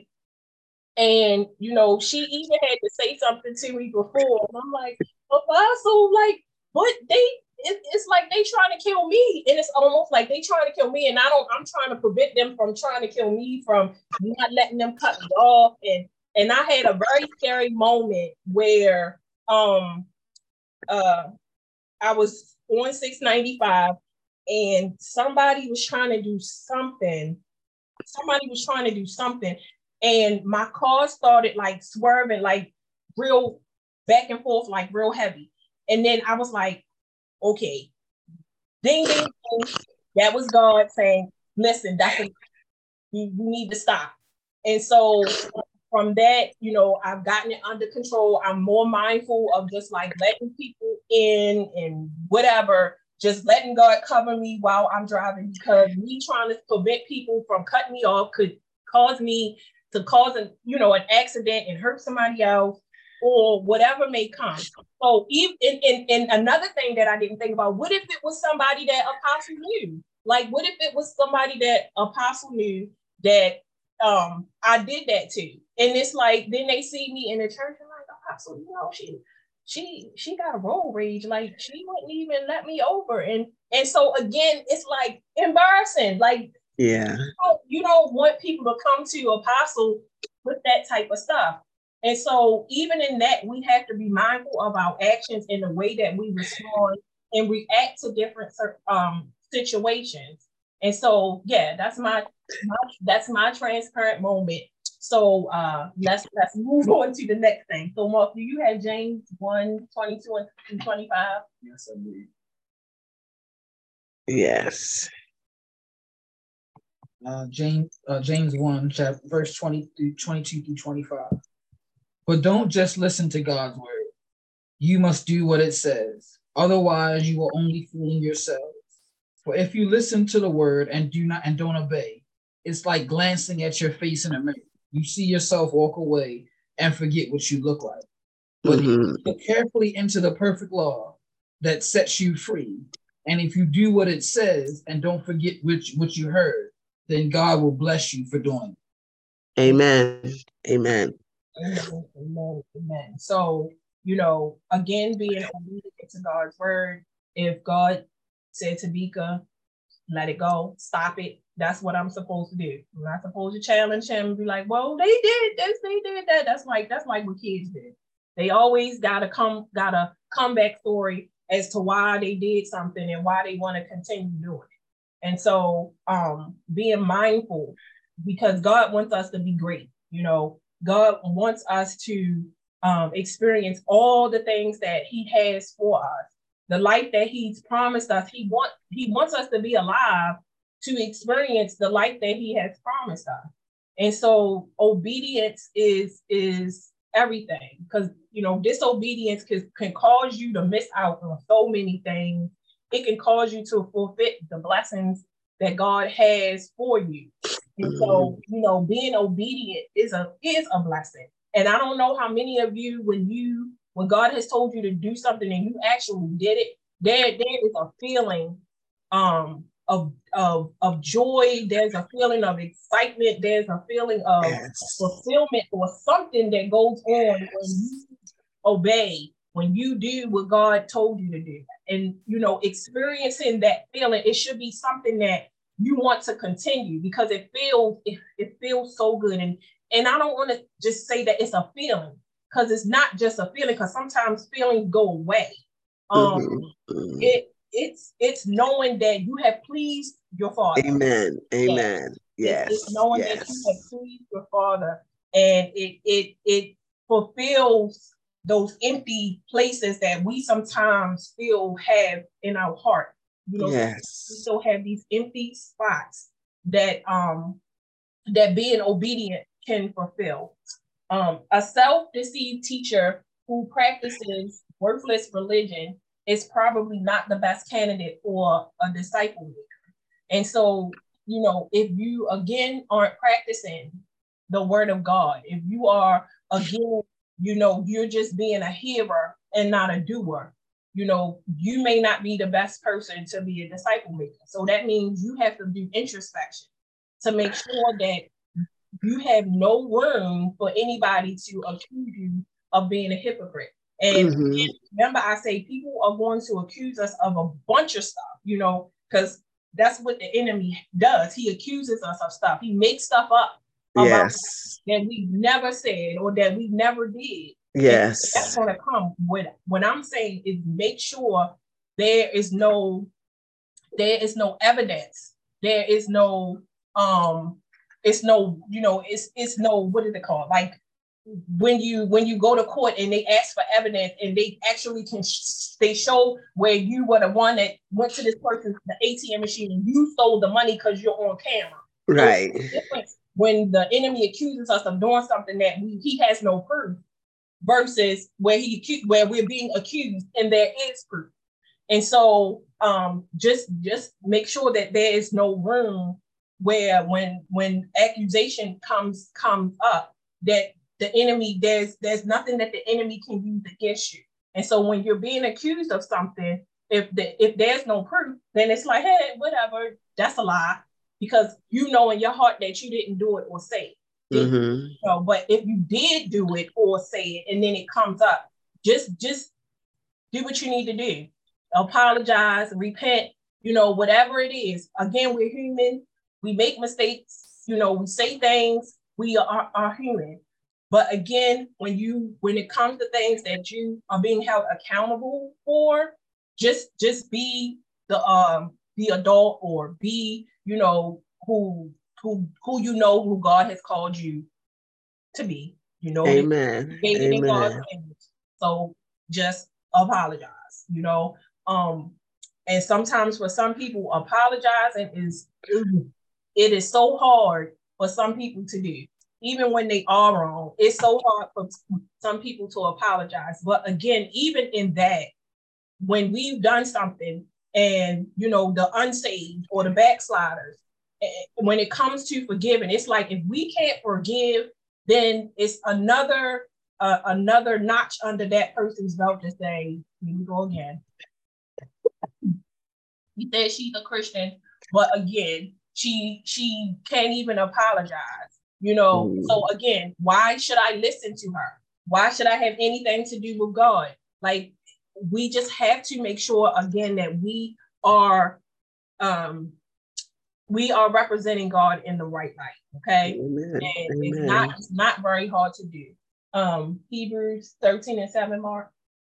Speaker 3: And, you know, she even had to say something to me before. And I'm like, Apostle, like, but they, it, it's like they trying to kill me. And it's almost like they trying to kill me. And I don't, I'm trying to prevent them from trying to kill me, from not letting them cut me off. And, and I had a very scary moment where um, uh, I was on six ninety-five and somebody was trying to do something. Somebody was trying to do something. And my car started like swerving, like real back and forth, like real heavy. And then I was like, okay, ding, ding, ding. That was God saying, listen, that's a, you, you need to stop. And so from that, you know, I've gotten it under control. I'm more mindful of just like letting people in and whatever, just letting God cover me while I'm driving, because me trying to prevent people from cutting me off could cause me to cause a, you know, an accident and hurt somebody else or whatever may come. So even and, and, and another thing that I didn't think about, what if it was somebody that Apostle knew? Like, what if it was somebody that Apostle knew that um I did that to? And it's like, then they see me in the church and like, Apostle, you know, she she she got a road rage, like she wouldn't even let me over. And and so again, it's like embarrassing. Like,
Speaker 2: yeah,
Speaker 3: you don't, you don't want people to come to Apostle with that type of stuff. And so even in that, we have to be mindful of our actions and the way that we respond and react to different um situations. And so yeah, that's my, my that's my transparent moment. So uh let's let's move on to the next thing. So Mark, do you have James one, twenty-two and twenty-five?
Speaker 1: Yes, I do.
Speaker 2: Yes.
Speaker 1: Uh, James, uh, James one, chapter, verse twenty through twenty-two through twenty-five. But don't just listen to God's word. You must do what it says. Otherwise, you are only fooling yourselves. For if you listen to the word and do not and don't obey, it's like glancing at your face in a mirror. You see yourself walk away and forget what you look like. But mm-hmm. if you look carefully into the perfect law that sets you free, and if you do what it says and don't forget which what you heard, then God will bless you for doing it.
Speaker 2: Amen. Amen.
Speaker 3: Amen. Amen. Amen. So, you know, again, being obedient to God's word. If God said to Bika, let it go, stop it, that's what I'm supposed to do. I'm not supposed to challenge him and be like, well, they did this, they did that. That's like that's like what kids did. They always gotta come, got a comeback story as to why they did something and why they want to continue doing it. And so um, being mindful, because God wants us to be great. You know, God wants us to um, experience all the things that he has for us, the life that he's promised us. He, want, he wants us to be alive to experience the life that he has promised us. And so obedience is, is everything, because, you know, disobedience can, can cause you to miss out on so many things. It can cause you to forfeit the blessings that God has for you. And so, you know, being obedient is a is a blessing. And I don't know how many of you, when you when God has told you to do something and you actually did it, there there is a feeling um of of of joy. There's a feeling of excitement. There's a feeling of yes. fulfillment or something that goes on when you obey, when you do what God told you to do. And, you know, experiencing that feeling, it should be something that you want to continue, because it feels it, it feels so good. And and I don't want to just say that it's a feeling, because it's not just a feeling, because sometimes feelings go away. Um mm-hmm. it it's it's knowing that you have pleased your Father.
Speaker 2: Amen. Amen. Yes.
Speaker 3: It's, it's knowing
Speaker 2: yes.
Speaker 3: that you have pleased your Father, and it it it fulfills those empty places that we sometimes still have in our heart. You know,
Speaker 2: Yes.
Speaker 3: we still have these empty spots that um that being obedient can fulfill. Um, a self-deceived teacher who practices worthless religion is probably not the best candidate for a disciple maker. And so, you know, if you again aren't practicing the word of God, if you are again, you know, you're just being a hearer and not a doer, you know, you may not be the best person to be a disciple maker. So that means you have to do introspection to make sure that you have no room for anybody to accuse you of being a hypocrite. And
Speaker 2: Mm-hmm.
Speaker 3: remember, I say people are going to accuse us of a bunch of stuff, you know, because that's what the enemy does. He accuses us of stuff. He makes stuff up about
Speaker 2: Yes.
Speaker 3: that we never said or that we never did.
Speaker 2: Yes.
Speaker 3: And that's going to come. When, when I'm saying is make sure there is no, there is no evidence. There is no, um, it's no, you know, it's it's no, what is it called? Like when you when you go to court and they ask for evidence and they actually can sh- they show where you were the one that went to this person's the A T M machine and you stole the money because you're on camera.
Speaker 2: Right.
Speaker 3: So the difference when the enemy accuses us of doing something that we, he has no proof versus where he where we're being accused and there is proof. And so um, just just make sure that there is no room where when when accusation comes comes up that the enemy there's there's nothing that the enemy can use against you. And so when you're being accused of something, if the if there's no proof, then it's like, hey, whatever, that's a lie, because you know in your heart that you didn't do it or say it.
Speaker 2: Mm-hmm.
Speaker 3: You know, but if you did do it or say it and then it comes up, just just do what you need to do. Apologize, repent, you know, whatever it is. Again, we're human. We make mistakes. You know, we say things. We are, are human. But again, when you when it comes to things that you are being held accountable for, just just be the um the adult or be, you know, who who who you know who God has called you to be. You know,
Speaker 2: Amen.
Speaker 3: created in God's
Speaker 2: Amen.
Speaker 3: image. So just apologize, you know. Um, and sometimes for some people, apologizing is it is so hard for some people to do. Even when they are wrong, it's so hard for some people to apologize. But again, even in that, when we've done something and, you know, the unsaved or the backsliders, when it comes to forgiving, it's like if we can't forgive, then it's another uh, another notch under that person's belt to say, here we go again. He said she's a Christian, but again, she she can't even apologize. You know, mm. So again, why should I listen to her? Why should I have anything to do with God? Like, we just have to make sure again that we are um we are representing God in the right light. Okay.
Speaker 2: Amen.
Speaker 3: And
Speaker 2: Amen.
Speaker 3: it's not it's not very hard to do. Um, Hebrews thirteen and seven, Mark.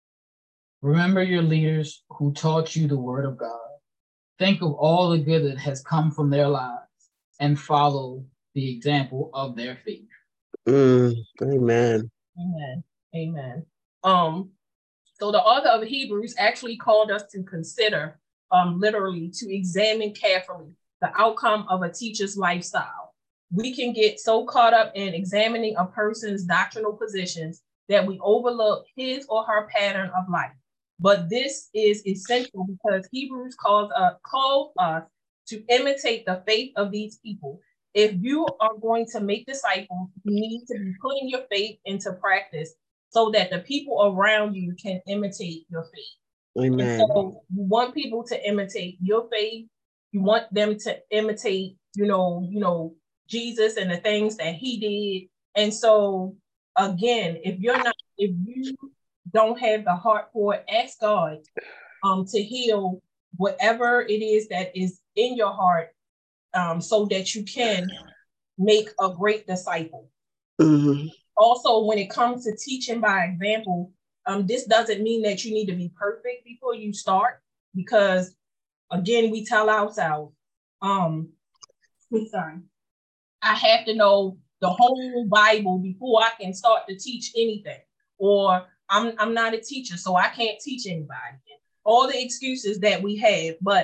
Speaker 1: Remember your leaders who taught you the word of God. Think of all the good that has come from their lives and follow the example of their faith.
Speaker 2: Mm, amen.
Speaker 3: Amen. Amen. Um, so the author of Hebrews actually called us to consider, um, literally to examine carefully the outcome of a teacher's lifestyle. We can get so caught up in examining a person's doctrinal positions that we overlook his or her pattern of life. But this is essential because Hebrews calls, uh, calls us to imitate the faith of these people. If you are going to make disciples, you need to be putting your faith into practice so that the people around you can imitate your faith.
Speaker 2: Amen.
Speaker 3: And so you want people to imitate your faith. You want them to imitate, you know, you know, Jesus and the things that he did. And so again, if you're not, if you don't have the heart for it, ask God um, to heal whatever it is that is in your heart, um, so that you can make a great disciple.
Speaker 2: Mm-hmm.
Speaker 3: Also, when it comes to teaching by example, um, this doesn't mean that you need to be perfect before you start, because again, we tell ourselves, um, sorry, I have to know the whole Bible before I can start to teach anything, or I'm I'm not a teacher, so I can't teach anybody. All the excuses that we have, but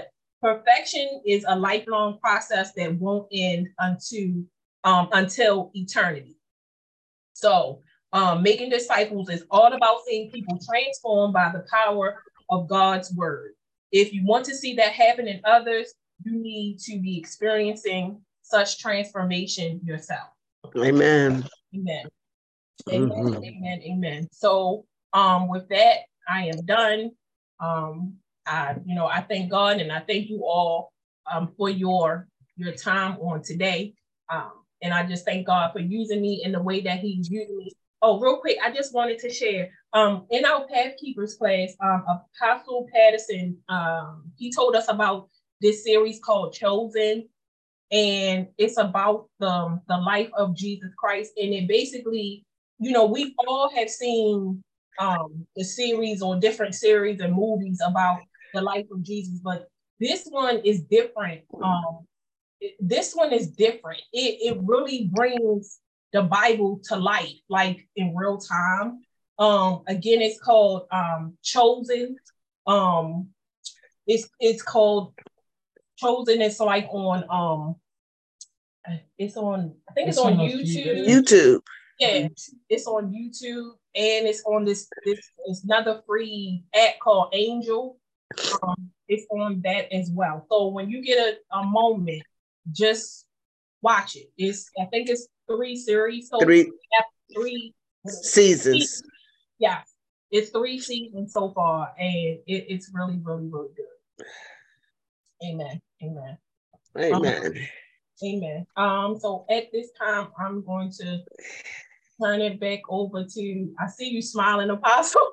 Speaker 3: perfection is a lifelong process that won't end unto um, until eternity. So um, making disciples is all about seeing people transformed by the power of God's word. If you want to see that happen in others, you need to be experiencing such transformation yourself.
Speaker 2: Amen.
Speaker 3: Amen. Amen.
Speaker 2: Mm-hmm.
Speaker 3: Amen. Amen. So um, with that, I am done. Um, I, you know, I thank God and I thank you all um, for your your time on today. Um, and I just thank God for using me in the way that He's using me. Oh, real quick, I just wanted to share. Um, in our Path Keepers class, um, Apostle Patterson, um, he told us about this series called Chosen, and it's about the, the life of Jesus Christ. And it basically, you know, we all have seen um, the series or different series and movies about the life of Jesus, but this one is different. Um, it, this one is different. It, it really brings the Bible to life, like in real time. Um, again, it's called um, Chosen. Um, it's it's called Chosen. It's like on um, it's on. I think it's, it's on, on YouTube.
Speaker 2: YouTube.
Speaker 3: Yeah, it's on YouTube, and it's on this this it's another free app called Angel. Um, it's on that as well. So when you get a, a moment, just watch it. It's I think it's three series. So
Speaker 2: three
Speaker 3: three
Speaker 2: seasons.
Speaker 3: seasons. Yeah, it's three seasons so far, and it, it's really, really, really good. Amen. Amen.
Speaker 2: Amen.
Speaker 3: Um, amen. Um. So at this time, I'm going to turn it back over to. I see you smiling, Apostle.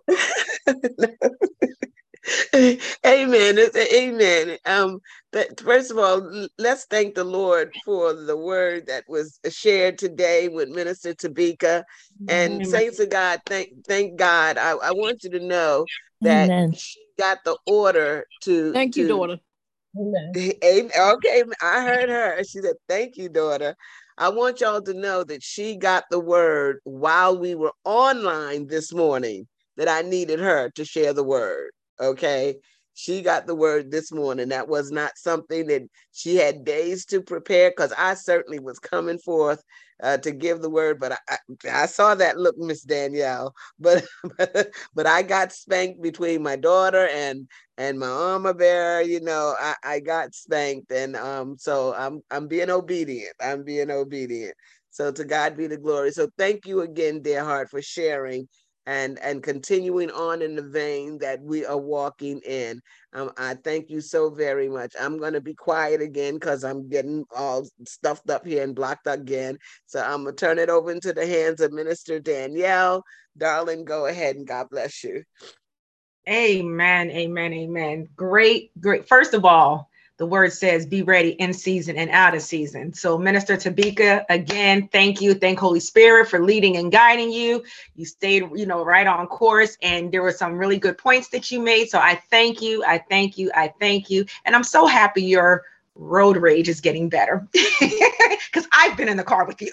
Speaker 2: Amen. Amen. Um, but first of all, let's thank the Lord for the word that was shared today with Minister Tabika. And
Speaker 4: Amen.
Speaker 2: saints of God, thank thank God. I, I want you to know that
Speaker 4: Amen.
Speaker 2: she got the order to
Speaker 4: Thank you,
Speaker 2: to,
Speaker 4: daughter.
Speaker 3: Amen.
Speaker 2: Okay, I heard her. She said, thank you, daughter. I want y'all to know that she got the word while we were online this morning, that I needed her to share the word. Okay, she got the word this morning. That was not something that she had days to prepare, because I certainly was coming forth uh, to give the word, but I, I, I saw that look, Miss Danielle, but, but but I got spanked between my daughter and and my armor bearer. You know, I, I got spanked, and um, so I'm I'm being obedient. I'm being obedient. So to God be the glory. So thank you again, dear heart, for sharing and and continuing on in the vein that we are walking in. Um, I thank you so very much. I'm going to be quiet again because I'm getting all stuffed up here and blocked again. So I'm going to turn it over into the hands of Minister Danielle. Darling, go ahead and God bless you.
Speaker 5: Amen, amen, amen. Great, great. First of all, the word says be ready in season and out of season. So Minister Tabika, again, thank you. Thank Holy Spirit for leading and guiding you. You stayed, you know, right on course, and there were some really good points that you made. So I thank you. I thank you. I thank you. And I'm so happy your road rage is getting better because I've been in the car with you.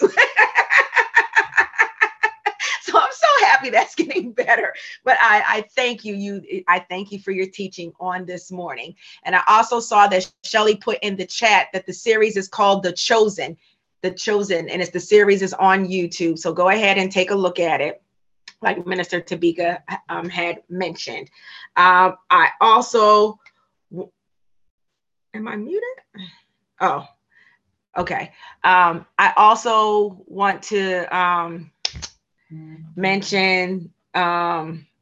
Speaker 5: So I'm so happy that's getting better. But I, I thank you. You, I thank you for your teaching on this morning. And I also saw that Shelly put in the chat that the series is called The Chosen, The Chosen, and it's the series is on YouTube. So go ahead and take a look at it, like Minister Tabika um, had mentioned. Um, I also, am I muted? Oh, okay. Um, I also want to um, mention um